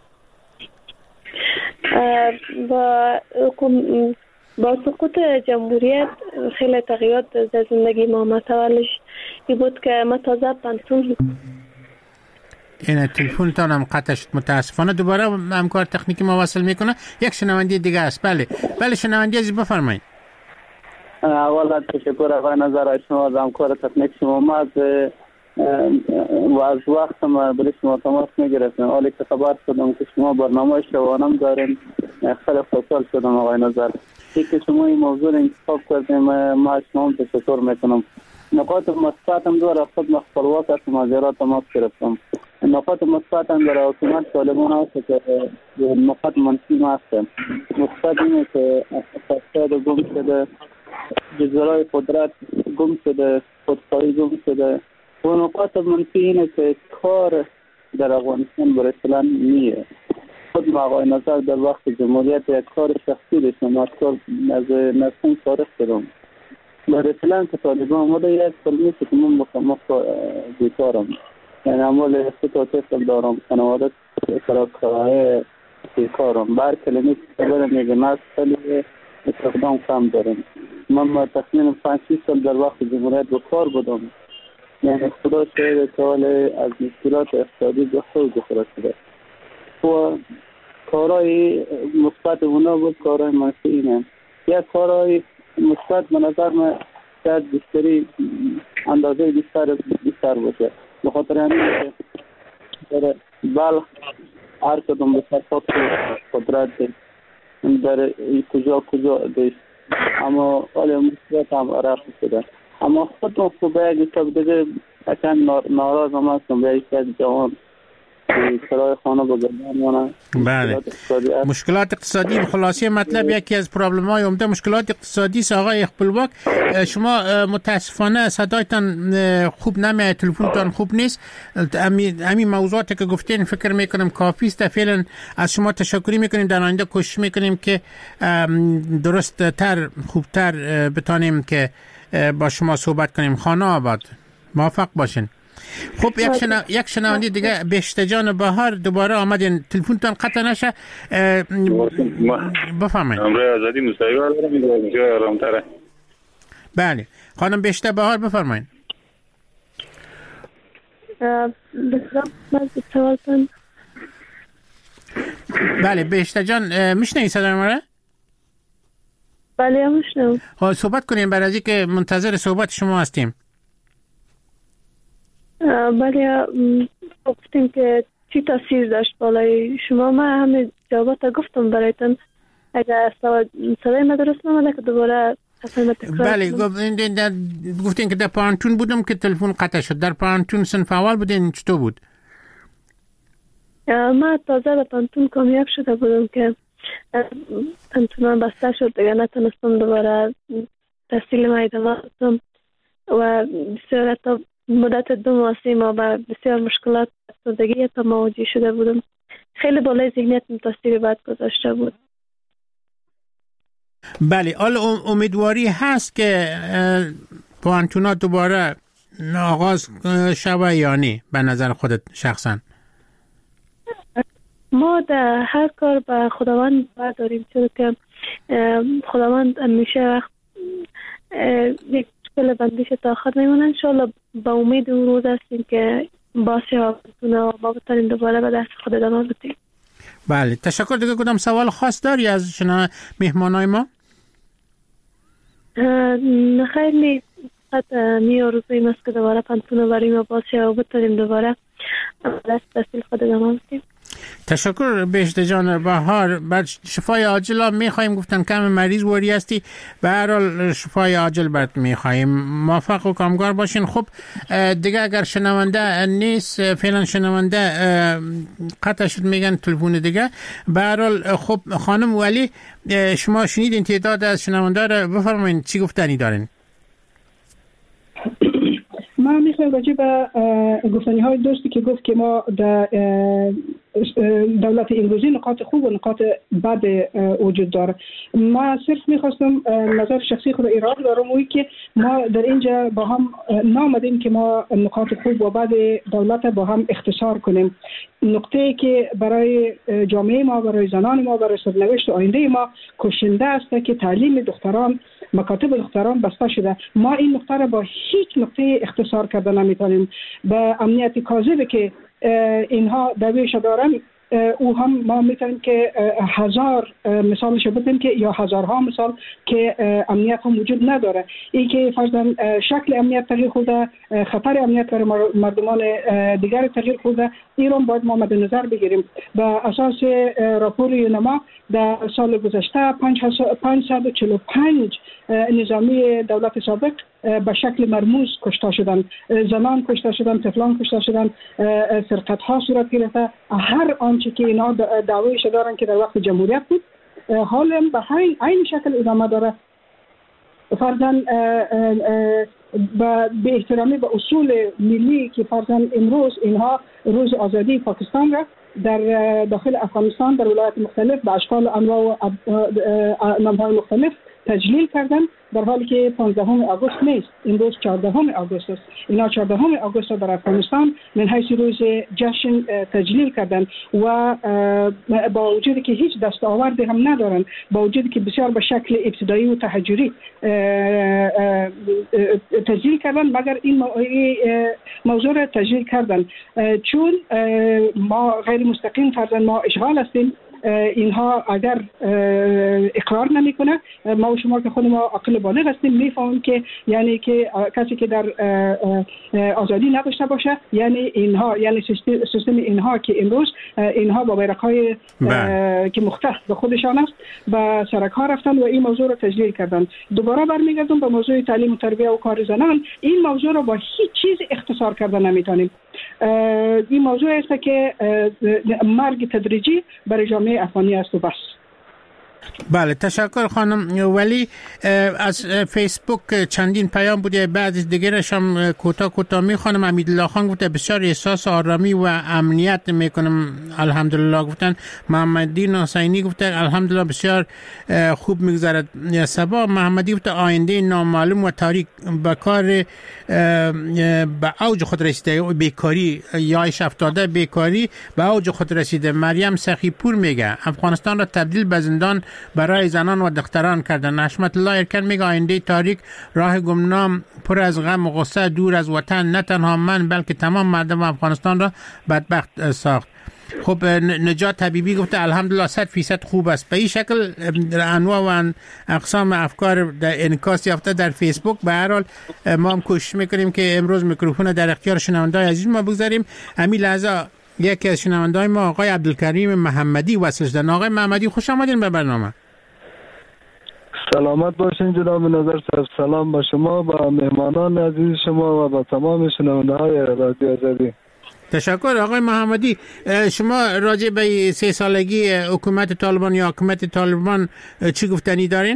[SPEAKER 3] با سقوط جمهوریت خیلی تغییرات در زندگی ما متولش این بود که ما تازه پنتون
[SPEAKER 8] این تلفنتان هم قطع شد متاسفانه. دوباره همکار تکنیکی ما وصل میکنه. یک شنونده دیگه است. بله شنونده عزیز بفرمایید.
[SPEAKER 16] اولا تشکر آقای نظر از شما از همکار تکنیک شما. ما از وقتم برای شما تماس میگرفتم. حالی که خبر شدم که شما برنامه شبانم دارین خیلی خوشحال شدم آقای نظر. که شما این موضوع انتخاب کردیم ما شما هم تشکر میکنم. نقاط مثبتم داره خود مخبروات از مزارات تماس گرفتم. نقاط مثبتم در حکومت طالبان هست که نقاط منفی ما هست. مثبت اینه که فساد گم شده، جزرهای قدرت گم شده، خودخواهی گم شده. و نقاط منفی اینه که کار در افغانستان برای فلان نیه. خود ما آقای نظر در وقت جمهوریت یک کار شخصی داشتم. از کار از نسیم فارغ شدم. برای فلان که طالبان آمده یک کلمی که من بیکارم. یعنی عمال 3 تا طفل دارم، خانواده کراکرهای بیکارم. بر کلمی که برای میگه نست خیلی استخدام کم دارم. من تقریبا 5-6 سال در وقت جمهوریت بکار بودم. یعنی خدا شاید سوال از مشکلات اقتصادی به خود خورد شده. و کارهای مثبت اونا بود، کارهای منفی اینه. یک کارهای مثبت به نظر من شاید بیشتری اندازه بیشتر باشه. بخاطر همین در بلخ هر کدوم به صرفات قدرت در کجا داشت. اما حالا مثبت هم رفت شده. اما خودم خوبه اگه سب دیگه اکن ناراض هم هستم به یک جوان کرای خانه بگردن یا
[SPEAKER 8] بله. مشکلات اقتصادی خلاصه مطلب یکی از پرابلم های عمده مشکلات اقتصادی است. آقای خپلواک، شما متاسفانه صدایتان خوب نمیاد، تلفنتان خوب نیست. همین موضوعاتی که گفتین فکر میکنم کافی است. فعلا از شما تشکر میکنیم، در آینده کوشش میکنیم که درست تر خوبتر بتانیم که با شما صحبت کنیم. خانه آباد، موفق باشین. خب یک شنونده دیگه، بهشته جان بهار، دوباره آمدین، تلفنتان قطع نشه. بفرمایید.
[SPEAKER 11] امروز آزادی مصاحبه دارم، جای آرام‌تره.
[SPEAKER 8] بله خانم بهشته بهار بفرمایید. بله بهشته جان میشنوید صدای ما را؟
[SPEAKER 3] بله میشنوم.
[SPEAKER 8] صحبت کنیم برای از اینکه منتظر صحبت شما هستیم.
[SPEAKER 3] بله گفتیم که چی تاثیر داشت بالای شما. من همه جوابات گفتم برایتون. اگر صدای من درست نماده که دوباره
[SPEAKER 8] بله گفتین که در پانتون بودم که تلفن قطع شد. در پانتون صنف اول بودین، چطور بود؟
[SPEAKER 3] من تازه به پانتون کامیاب شده بودم که پانتون بسته شد دیگه، نتونستم دوباره تحصیل ما ادامه بدم و بسیار تا مدت 2 ماه 3 ماه با بسیار مشکلات زندگی تا مواجه شده بودم. خیلی بالای ذهنیت تاثیر بد گذاشته بود.
[SPEAKER 8] بله حالا امیدواری هست که پانتونا دوباره آغاز شوه یا نه به نظر خودت شخصا؟
[SPEAKER 3] ما در هر کار به خداوند داریم، چون که خداوند همیشه وقت یک مشکل بندیش تا آخر نمیمونه. انشالله با امید اون روز هستیم که باشه و ما بتانیم دوباره به دست خود ادامه بدیم.
[SPEAKER 8] بله تشکر. دیگه کدام سوال خاص داری از شما مهمانای ما؟
[SPEAKER 3] خیلی فقط آرزوی ماست که دوباره پانتون برای ما باشه و بتانیم دوباره دست تحصیل خود ادامه بدیم.
[SPEAKER 8] تشکر بهشته جان بهار. بعد شفای عاجل میخوایم، گفتن کم مریض واری هستی، به هر حال شفای عاجل برات میخوایم. موفق و کامگار باشین. خب دیگه اگر شنونده نیست، فعلا شنونده قطع شد میگن تلفن دیگه. به هر حال خب خانم ولی شما شنیدین تعداد از شنونده را، بفرمایید چی گفتنی دارین؟
[SPEAKER 9] من میخوام راجع به گفتنی های دوستی که گفت که ما در دولت امروزی نقاط خوب و نقاط بد وجود داره. ما صرف میخواستم نظر شخصی خود ارائه دارم و که ما در اینجا با هم نامدیم که ما نقاط خوب و بد دولت با هم اختصار کنیم. نقطه‌ای که برای جامعه ما، برای زنان ما، برای سرنوشت آینده ما کشنده است که تعلیم دختران، مکاتب دختران بسته شده. ما این نقطه را با هیچ نقطه اختصار کرده نمیتونیم. به امنیت کاذبی که اینها دعویش دارن، او هم ما میتونیم که 1000 مثالش بدیم که یا هزارها مثال که امنیت هم وجود نداره. این که فرضاً شکل امنیت تغییر خورده، خطر امنیت برای مردمان دیگر تغییر خورده، این رو باید ما مد نظر بگیریم. به اساس راپور یونما در سال گذشته 545 نظامی دولت سابق به شکل مرموز کشته شدند، زنان کشته شدند، طفلان کشته شدند، سرقت ها صورت گرفته. هر آنچه که اینا دعویش دارن که در وقت جمهوریت بود حالا به این شکل ادامه داره. فرضاً به احترامی به اصول ملی که فرضاً امروز اینها روز آزادی پاکستان را در داخل افغانستان در ولایات مختلف به اشکال انواع و نام‌های مختلف تجلیل کردن، در حالی که 15 آگوست نیست، امروز 14 آگوست است. اینا 14 آگوست در افغانستان من حیث روز جشن تجلیل کردن و با وجودی که هیچ دستاوردی هم ندارن، با وجودی که بسیار به شکل ابتدایی و تحجری تجلیل کردن، مگر این موضوع را تجلیل کردن چون ما غیر مستقیم فرضاً ما اشغال هستیم. اینها اگر اقرار نمیکنه، ما و شما که خود ما عاقل بالغ هستیم میفهمیم که یعنی که کسی که در آزادی نداشته باشه یعنی اینها، یعنی سیستم اینها که امروز اینها با بیرق‌های که مختص به خودشان است به سرک‌ها رفتن و این موضوع رو تجلیل کردن. دوباره برمیگردم به موضوع تعلیم و تربیت و کار زنان. این موضوع رو با هیچ چیز اختصار کردن نمیتونیم. این موضوع است که مرگ تدریجی برای جامعه افغانی است و بس.
[SPEAKER 8] بله تشکر خانم. ولی از فیسبوک چندین پیام بوده، بعد دیگرش هم کوتاه میخوانم. امیدالله خان گفته بسیار احساس آرامی و امنیت میکنم الحمدلله. گفتن محمدی حسینی گفته الحمدلله بسیار خوب میگذرد. صبا محمدی گفته آینده نامعلوم و تاریک به کار به اوج خود رسیده، بیکاری یا 70 بیکاری به اوج خود رسیده. مریم سخیپور میگه افغانستان را تبدیل به زندان برای زنان و دختران کردن. حشمت الله ارکن میگه آینده تاریک، راه گمنام پر از غم و غصه، دور از وطن، نه تنها من بلکه تمام مردم افغانستان را بدبخت ساخت. خب نجات طبیبی گفته الحمدلله 100% خوب است. به این شکل انواع و اقسام افکار در انعکاس یافته در فیسبوک. به هر حال ما هم کوشش میکنیم که امروز میکروفون در اختیار شنونده‌های عزیز ما بگذاریم. همین لحظه یکی از شنونده‌های ما آقای عبدالکریم محمدی وصل شدن. آقای محمدی خوش آمدین به برنامه.
[SPEAKER 17] سلامت باشین جناب نظر صاحب. سلام با شما، با مهمانان عزیز شما و با تمام شنونده‌های رادیو آزادی.
[SPEAKER 8] تشکر آقای محمدی. شما راجع به 3 سالگی حکومت طالبان یا حکومت طالبان چی گفتنی دارین؟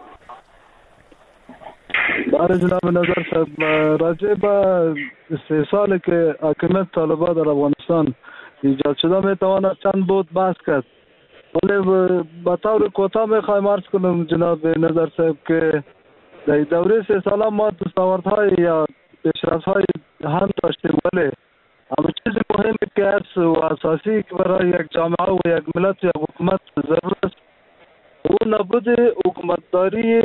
[SPEAKER 17] بله جناب نظر صاحب، راجع به 3 سالی که حکومت طالبان در افغانستان ایجاد شده میتواند چند بود بحث کرد، ولی به طور کوتاه میخوایم عرض کنم جناب نظر صاحب که در دوره 3 ساله ما دستاوردهای یا پیشرفت‌های هم داشتیم، ولی اما چیز مهمی که است و اساسی که برای یک جامعه و یک ملت و یک حکومت ضرورت است او نبود حکومتداری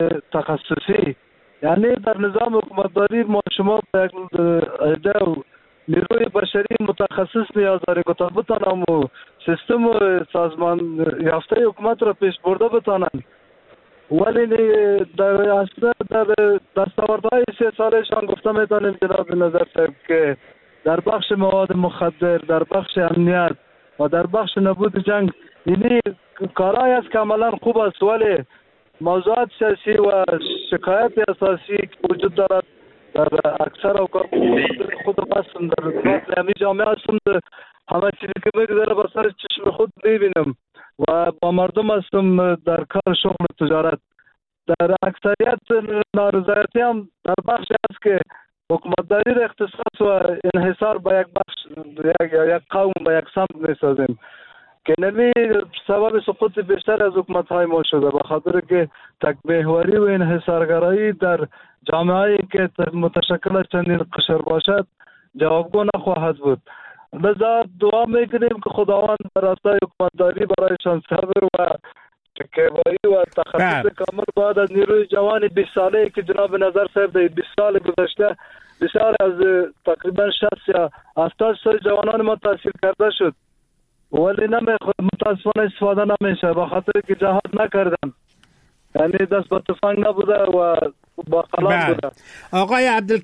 [SPEAKER 17] تخصصی. یعنی در نظام حکومتداری ما شما به یک عده نیروی بشری متخصص نیاز دارید که تا بتانم و سیستم و سازمان یافته حکومت را پیش برده بتانند، ولی در اصل در دستاوردهای 3 سالشان گفته میتونیم جناب نظر صاحب که در بخش مواد مخدر، در بخش امنیت و در بخش نبود جنگ یعنی کارهای است که عملا خوب است، ولی موضوعات سیاسی و شکایت اساسی که وجود دارد در اکثر اوقات خود بستم در همی جامعه هستم، همه چیزی که بگذاره با سر چشم خود میبینم و با مردم هستم در کار شغل تجارت. در اکثریت نارضایتی هم در بخشی است که حکومتداری را اختصاص و انحصار به یک بخش یک قوم به یک سمت میسازیم که نمی سبب سقوط بیشتر از حکومت‌های ما شده، به خاطر که تک‌محوری و انحصارگرایی در جامعه‌ای که متشکل از چندین قشر باشد جوابگو نخواهد بود. لذا دعا میکنیم که خداوند در راستای حکومتداری برایشان صبر و شکیبایی و تخصص کامل بعد از نیروی جوان 20 ساله که جناب نظر صاحب در 20 سال گذشته بسیار از تقریبا 60 یا 70 سال جوانان ما تحصیل کرده شد، ولی متاسفانه استفاده نمیشه به خاطر که جهاد نکردن، یعنی دست به تفنگ نبوده و با قلم بوده.
[SPEAKER 8] آقای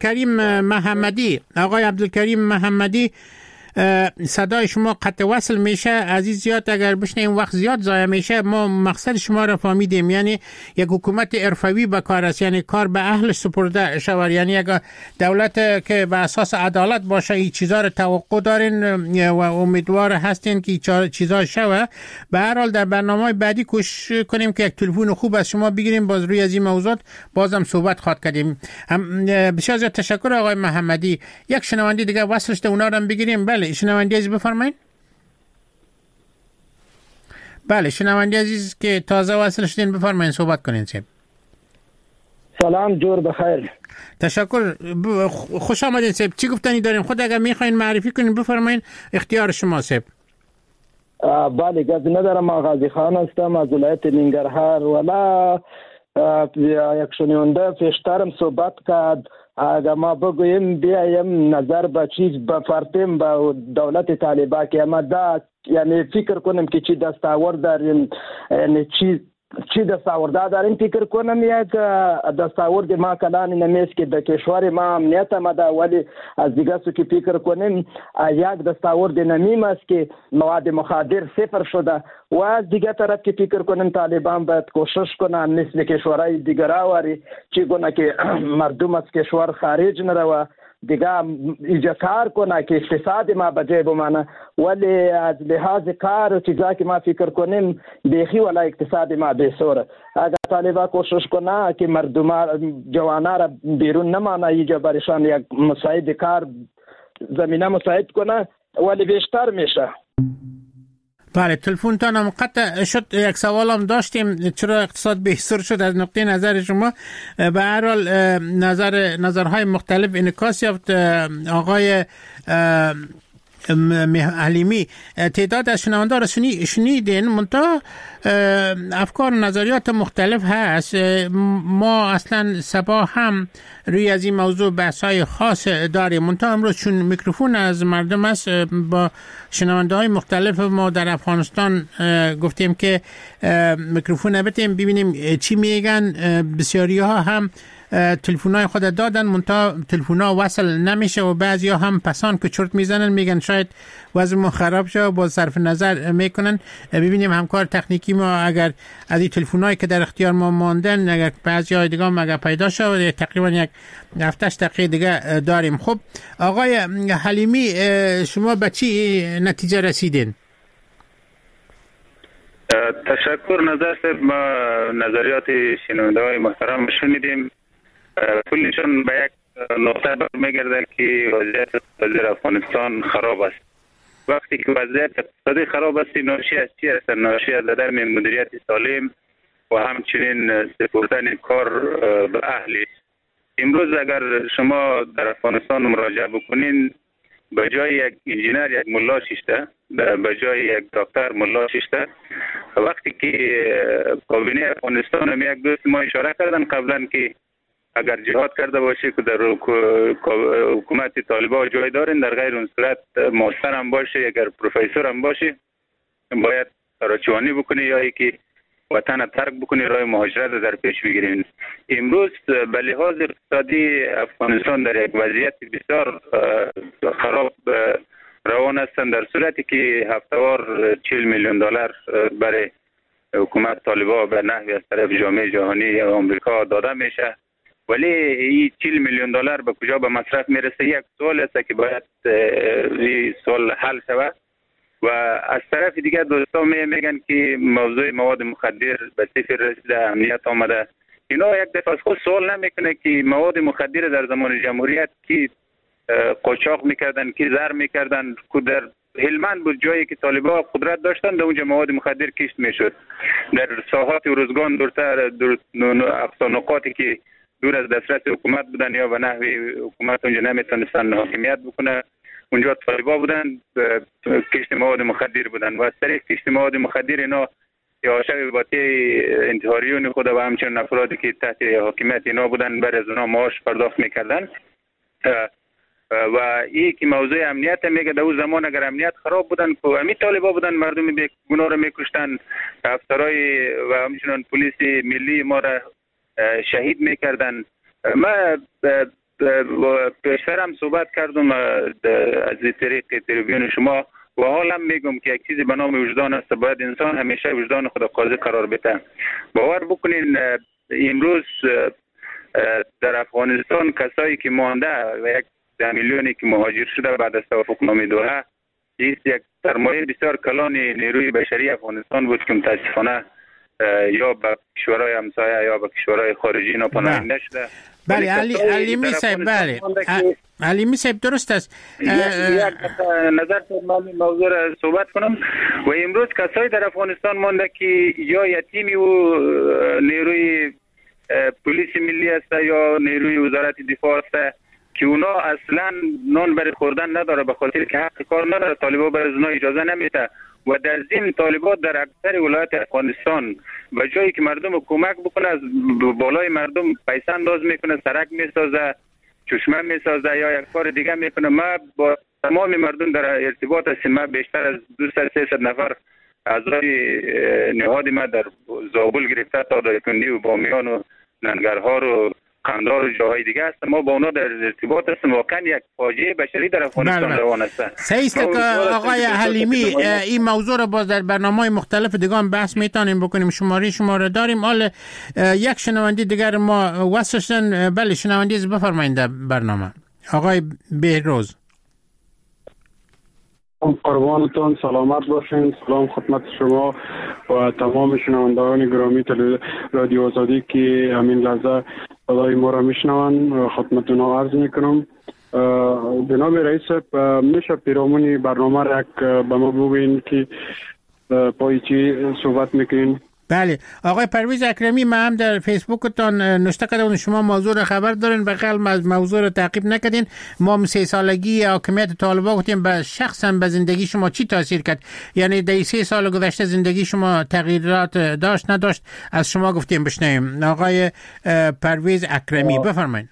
[SPEAKER 8] عبدالکریم محمدی صدای شما قطع وصل میشه، عزیز زیاد اگر بشنیم وقت زیاد ضایع میشه. ما مقصد شما را فهمیدیم، یعنی یک حکومت حرفه‌ای به کار است، یعنی کار به اهل سپرده شود، یعنی یک دولت که به اساس عدالت باشه. این چیزا را توقع دارین و امیدوار هستین که چیزا شوه. به هر حال در برنامه‌های بعدی کوشش کنیم که یک تلفن خوب از شما بگیریم، باز روی از این موضوعات بازم صحبت خواهد کردیم. بسیار زیاد تشکر آقای محمدی. یک شنونده دیگه وصل شده، اونا رو هم بگیریم. بله شنونده عزیز بفرمایید. بله شنونده عزیز که تازه وصل شدین بفرمایید صحبت کنین.
[SPEAKER 14] سلام، جور بخیر.
[SPEAKER 8] تشکر، خوش آمدین صاحب. چی گفتنی دارین؟ خود اگر میخواین معرفی کنین بفرمایید، اختیار شما صاحب.
[SPEAKER 14] بله گز ندارم، غازی خان هستم از ولایت ننگرهار. ولی یک شنونده پیشترم صحبت کرد، اگر ما بگوییم بیایم نظر به چیز بفرتیم به دولت طالبان که ما دا یعنی فکر کنیم که چی دستاورد داریم، یعنی چی دستاورد داریم فکر کنم. یک دستاورد ما کلان نمیست که در کشور ما امنیت ما دا، ولی از دیگه سو که فکر کنیم یک دستاورد نمیم است که مواد مخدر صفر شده و از دیگه طرف که فکر کنیم طالبان باید کوشش کنن مثل کشورهای دیگر آوری چگونه که مردم از کشور خارج نروه
[SPEAKER 18] دیگه اینجا کار کنه که اقتصاد ما به جای بمانه، ولی از لحاظ کار و چیزا که ما فکر کنیم بیخی ولا اقتصاد ما بسوره. اگر طالبا کوشش کنه که مردم جوانا را بیرون نمانه، اینجا برشان یک مساعد کار زمینه مساعد کنه ولی بیشتر میشه.
[SPEAKER 8] بله، تلفن تانم قطع شد. یک سوالم داشتیم چرا اقتصاد بهتر شد از نقطه نظر شما. به هر حال نظرهای مختلف انعکاس یافت. آقای حلیمی، تعداد از شنونده را شنیدین، منتها افکار و نظریات مختلف هست. ما اصلا صبح هم روی از این موضوع بحث‌های خاص داریم، منتها امروز چون میکروفون از مردم است، با شنونده های مختلف ما در افغانستان گفتیم که میکروفون بتیم ببینیم چی میگن. بسیاری ها هم تلفن‌های خود دادن، منتها تلفن‌ها وصل نمیشه و بعضیا هم پسان که چرت میزنن، میگن شاید وضع ما خراب شه و با صرف نظر میکنن. ببینیم همکار تکنیکی ما اگر از این تلفن‌هایی که در اختیار ما ماندن، اگر بعضی‌های دیگه هم اگر پیدا شه، تقریبا یک 7 دقیقه دیگه داریم. خب آقای حلیمی، شما به چی نتیجه رسیدین؟
[SPEAKER 11] تشکر. نظر ما نظریات شنونده‌های محترم شنیدیم. کلشون به یک نقطه برمیگرده که وضعیت اقتصادی افغانستان خراب است. وقتی که وضعیت اقتصادی خراب است، ناشی از چی است؟ ناشی از عدم مدیریت سالم و همچنین سپردن کار به اهل. امروز اگر شما در افغانستان مراجعه بکنین، به جای یک انجینر یک ملا شیشته، به جای یک دکتر ملا شیشته. وقتی که کابینه افغانستان هم یک دوست ما اشاره کردن قبلا که اگر جهاد کرده باشه که در حکومت طالبان جای دارین، در غیر اون صورت ماستر هم باشه، اگر پروفسور هم باشه، باید راچوانی بکنی یا که وطن ترک بکنی، راه مهاجرت در پیش بگیرین. امروز به لحاظ اقتصادی افغانستان در یک وضعیت بسیار خراب روان هستند، در صورتی که هفته‌وار 40 میلیون دلار برای حکومت طالبان به نحوی از طرف جامعه جهانی آمریکا داده میشه، ولی این 40 میلیون دلار به کجا به مصرف میرسه؟ یک سوال است که باید این سوال حل شود. و از طرف دیگه دوستان میگن که موضوع مواد مخدر به صفر رسیده، امنیت آمده. اینا یک دفعه از خود سوال نمیکنه که مواد مخدر در زمان جمهوریت کی قاچاق میکردن، کی زر میکردن، که در هلمند بود جایی که طالبان قدرت داشتن، در اونجا مواد مخدر کشت میشد. در ساحات روزگان دورتر نقاطی که دور از دسترس حکومت بودن یا به نحوی حکومت اونجا نمیتونستن حاکمیت بکنه، اونجا طالبان بودن، کشت مواد مخدر بودن و از طریق کشت مواد مخدر اینا یا شب باتی انتحاریون خود و همچنین افرادی که تحت حاکمیت اینا بودن برای از اونا معاش پرداخت میکردن. و این که موضوع امنیت میگه، در اون زمان اگر امنیت خراب بودن که امی طالبان بودن، مردم بیگناه رو میکشتن، افسرای و همچنین پلیس ملی ما را شهید میکردن. من پیشتر هم صحبت کردم از طریق تلویزیون شما و حالا میگم که یک چیزی به نام وجدان است، باید انسان همیشه وجدان خود قاضی قرار بده. باور بکنین امروز در افغانستان کسایی که مانده و یک 10 میلیونی که مهاجر شده بعد از توافق نامه دوحه، یک سرمایه بسیار کلان نیروی بشری افغانستان بود که متاسفانه یا به کشورهای همسایه یا به کشورهای خارجی اینا پناهنده شده.
[SPEAKER 8] بله علیمی صاحب، بله علیمی صاحب درست است.
[SPEAKER 11] یک نظر من موضوع را صحبت کنم. و امروز کسایی در افغانستان مانده که یا یتیمی و نیروی پلیس ملی است یا نیروی وزارت دفاع است که اونا اصلا نان برای خوردن نداره، به خاطر که حق کار نداره، طالبان برای اونا اجازه نمیده. و در ضمن طالبان در اکثر ولایت افغانستان به جایی که مردم رو کمک بکنه، از بالای مردم پیسه انداز میکنه، سرک میسازه، چشمه میسازه یا یک کار دیگه میکنه. ما با تمام مردم در ارتباط هستیم. ما بیشتر از 200-300 نفر اعضای نهاد ما در زابل گرفته تا دایکنی و بامیان و ننگرهار و قندار و جاهای دیگه هست، ما با اونا در ارتباط هستیم. واقعا یک فاجعه بشری در افغانستان روان است.
[SPEAKER 8] صحیح است که آقای حلیمی این موضوع رو باز در برنامه‌های مختلف دیگه هم بحث میتونیم بکنیم. شماره داریم. حالا یک شنونده دیگر ما وصلشن. بله شنونده بفرمایید در برنامه. آقای بهروز.
[SPEAKER 19] قربانتون سلامت باشین. سلام خدمت شما و تمام شنوندگان گرامی رادیو آزادی که همین لحظه صدای ما را میشنوند خدمتتون عرض میکنم. جناب رئیس میشه پیرامون برنامه را به ما بگوین که پای چی صحبت میکنین؟
[SPEAKER 8] بله آقای پرویز اکرمی، ما هم در فیسبوکتان نوشته کردم شما موضوع را خبر دارین، بغل از موضوع را تعقیب نکردین. ما 3 سالگی حاکمیت طالبان گفتیم به شخصا به زندگی شما چی تاثیر کرد؟ یعنی در 3 سال گذشته زندگی شما تغییرات داشت نداشت؟ از شما گفتیم بشنویم. آقای پرویز اکرمی بفرمایید.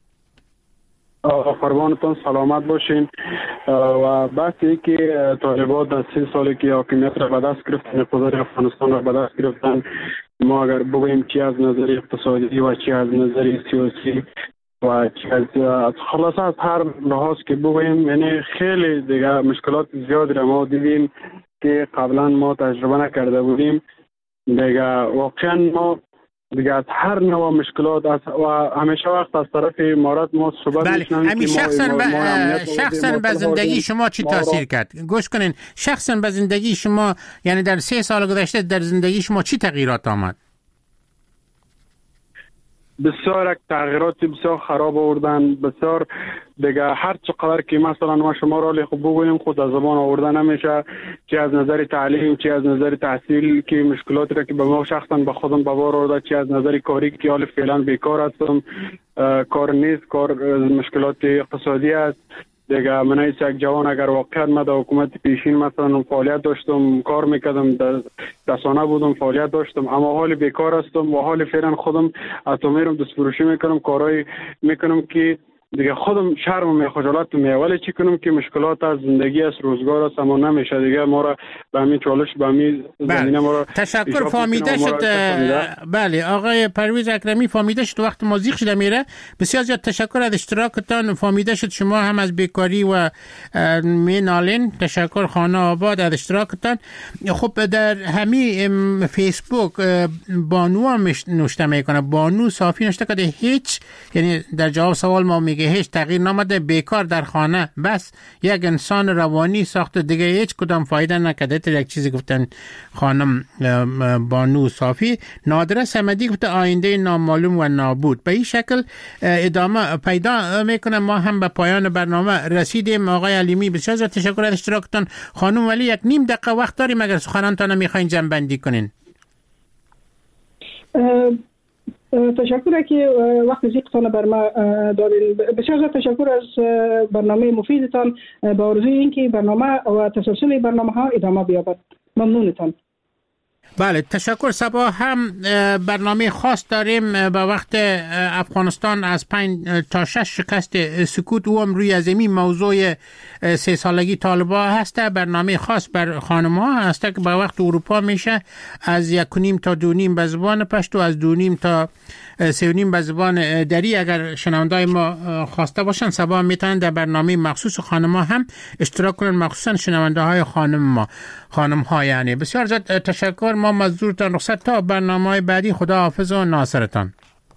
[SPEAKER 19] قربانتون سلامت باشین. و بحثی که طالبان در 3 سالی که حاکمیت را به دست گرفتن، اقتدار افغانستان را به دست گرفتن، ما اگر بگوییم چی از نظر اقتصادی و چی از نظر سیاسی و چی از خلاصه از هر لحاظ که بگوییم، یعنی خیلی دیگه مشکلات زیادی را ما دیدیم که قبلا ما تجربه نکرده بودیم. دیگه واقعا ما دیگه از هر نوع مشکلات و همیشه وقت از طرف امارات ما صحبت می‌کنیم.
[SPEAKER 8] همین شخصا به زندگی شما چی تاثیر کرد؟ گوش کنین. شخصا به زندگی شما، یعنی در 3 سال گذشته در زندگی شما چی تغییرات آمد؟
[SPEAKER 19] بسیار تغییرات بسیار خراب آوردن. بسیار دیگه هر چقدر که مثلا ما شما را خوب بگوییم خود از زبان آوردن نمیشه، چه از نظر تعلیم چه از نظر تحصیل که مشکلاتی را که به ما شخصا به خودم به بار آورده، چه از نظر کاری که حال فعلا بیکار هستم، کار نیست، کار مشکلات اقتصادی است. دیگه من یک جوان اگر واقعا من در حکومت پیشین مثلا فعالیت داشتم، کار میکردم، در رسانه بودم، فعالیت داشتم، اما حال بیکار هستم و حال فعلا خودم اتمیرم دست فروشی میکنم، کارهای میکنم که دیگه خودم شرم و خجالت میوله چی کنم که مشکلات از زندگی از روزگار است اما نمیشه دیگه ما را به همین چالش به همین زمینه ما را
[SPEAKER 8] تشکر فهمیده شد. بله آقای پرویز اکرمی فهمیده شد، وقت ما زیغ شده میره. بسیار زیاد تشکر از اشتراکتان. فهمیده شد شما هم از بیکاری و مینالین. تشکر خانه آباد از اشتراکتان. خب در همین فیسبوک بانو هم نوشته میکنه، بانو صافی نوشته کرده هیچ، یعنی در جواب سوال ما میگه هیچ تغییر نامده، بیکار در خانه، بس یک انسان روانی ساخته، دیگه هیچ کدام فایده نکرده. تا یک چیزی گفتن خانم بانو صافی. نادره صمدی گفته آینده نامعلوم و نابود. به این شکل ادامه پیدا میکنه. ما هم به پایان برنامه رسیدیم. آقای علیمی بسیار زیاد تشکر از اشتراکتان. خانم ولی 1 نیم دقیقه وقت داریم اگر سخنانتان میخواین جمع بندی کنین.
[SPEAKER 9] تشکر که وقت زیقتان بر ما دادین. بسیار زیاد تشکر از برنامه مفیدتان. با آرزوی اینکه برنامه و تسلسل برنامه ها ادامه بیابد. ممنونتان.
[SPEAKER 8] بله تشکر. صبح هم برنامه خاص داریم به وقت افغانستان از 5 تا 6 شکست سکوت و هم روی ازمی موضوع 3 سالگی طالبان هست. برنامه خاص بر خانم ها هست که به وقت اروپا میشه از 1.5 تا 2.5 به زبان پشتو، از 2.5 تا 3.5 به زبان دری. اگر شنوندای ما خواسته باشن صبح میتونن در برنامه مخصوص خانم ها هم اشتراک کنن، مخصوصا شنونده های خانم ها یعنی. بسیار زیاد تشکر. ما مزدورتان رخصت تا برنامه بعدی. خدا حافظ و ناصرتان.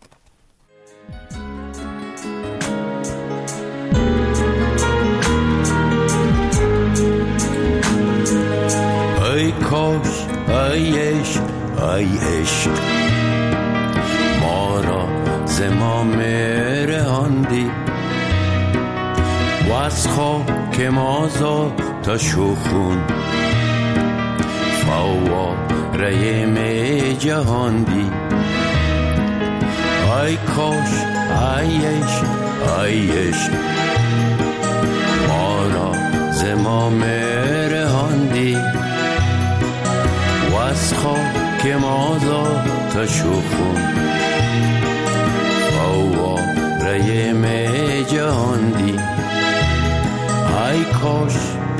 [SPEAKER 20] ای کاش ای عشق ای عشق ما را زمام رهاندی و از خاک ما تا شخون فواره می جهاندی. ای کاش ای عشق ای عشق ما را زمام رهاندی و از خاک ما تا شخون فواره می جهاندی. ای کاش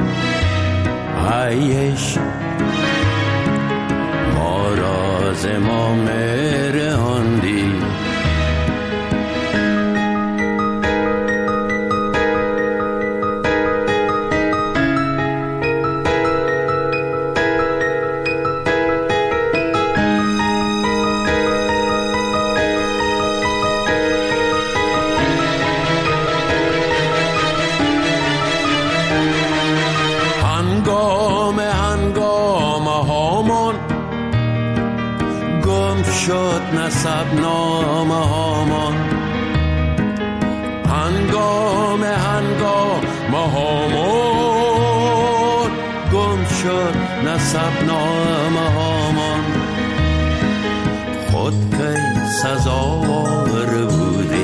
[SPEAKER 20] ای عشق ما را زمام رهاندی. شد نسب نامه هامان، هنگام هامان گم شد نسب نامه هامان. خود که سزاوار بودی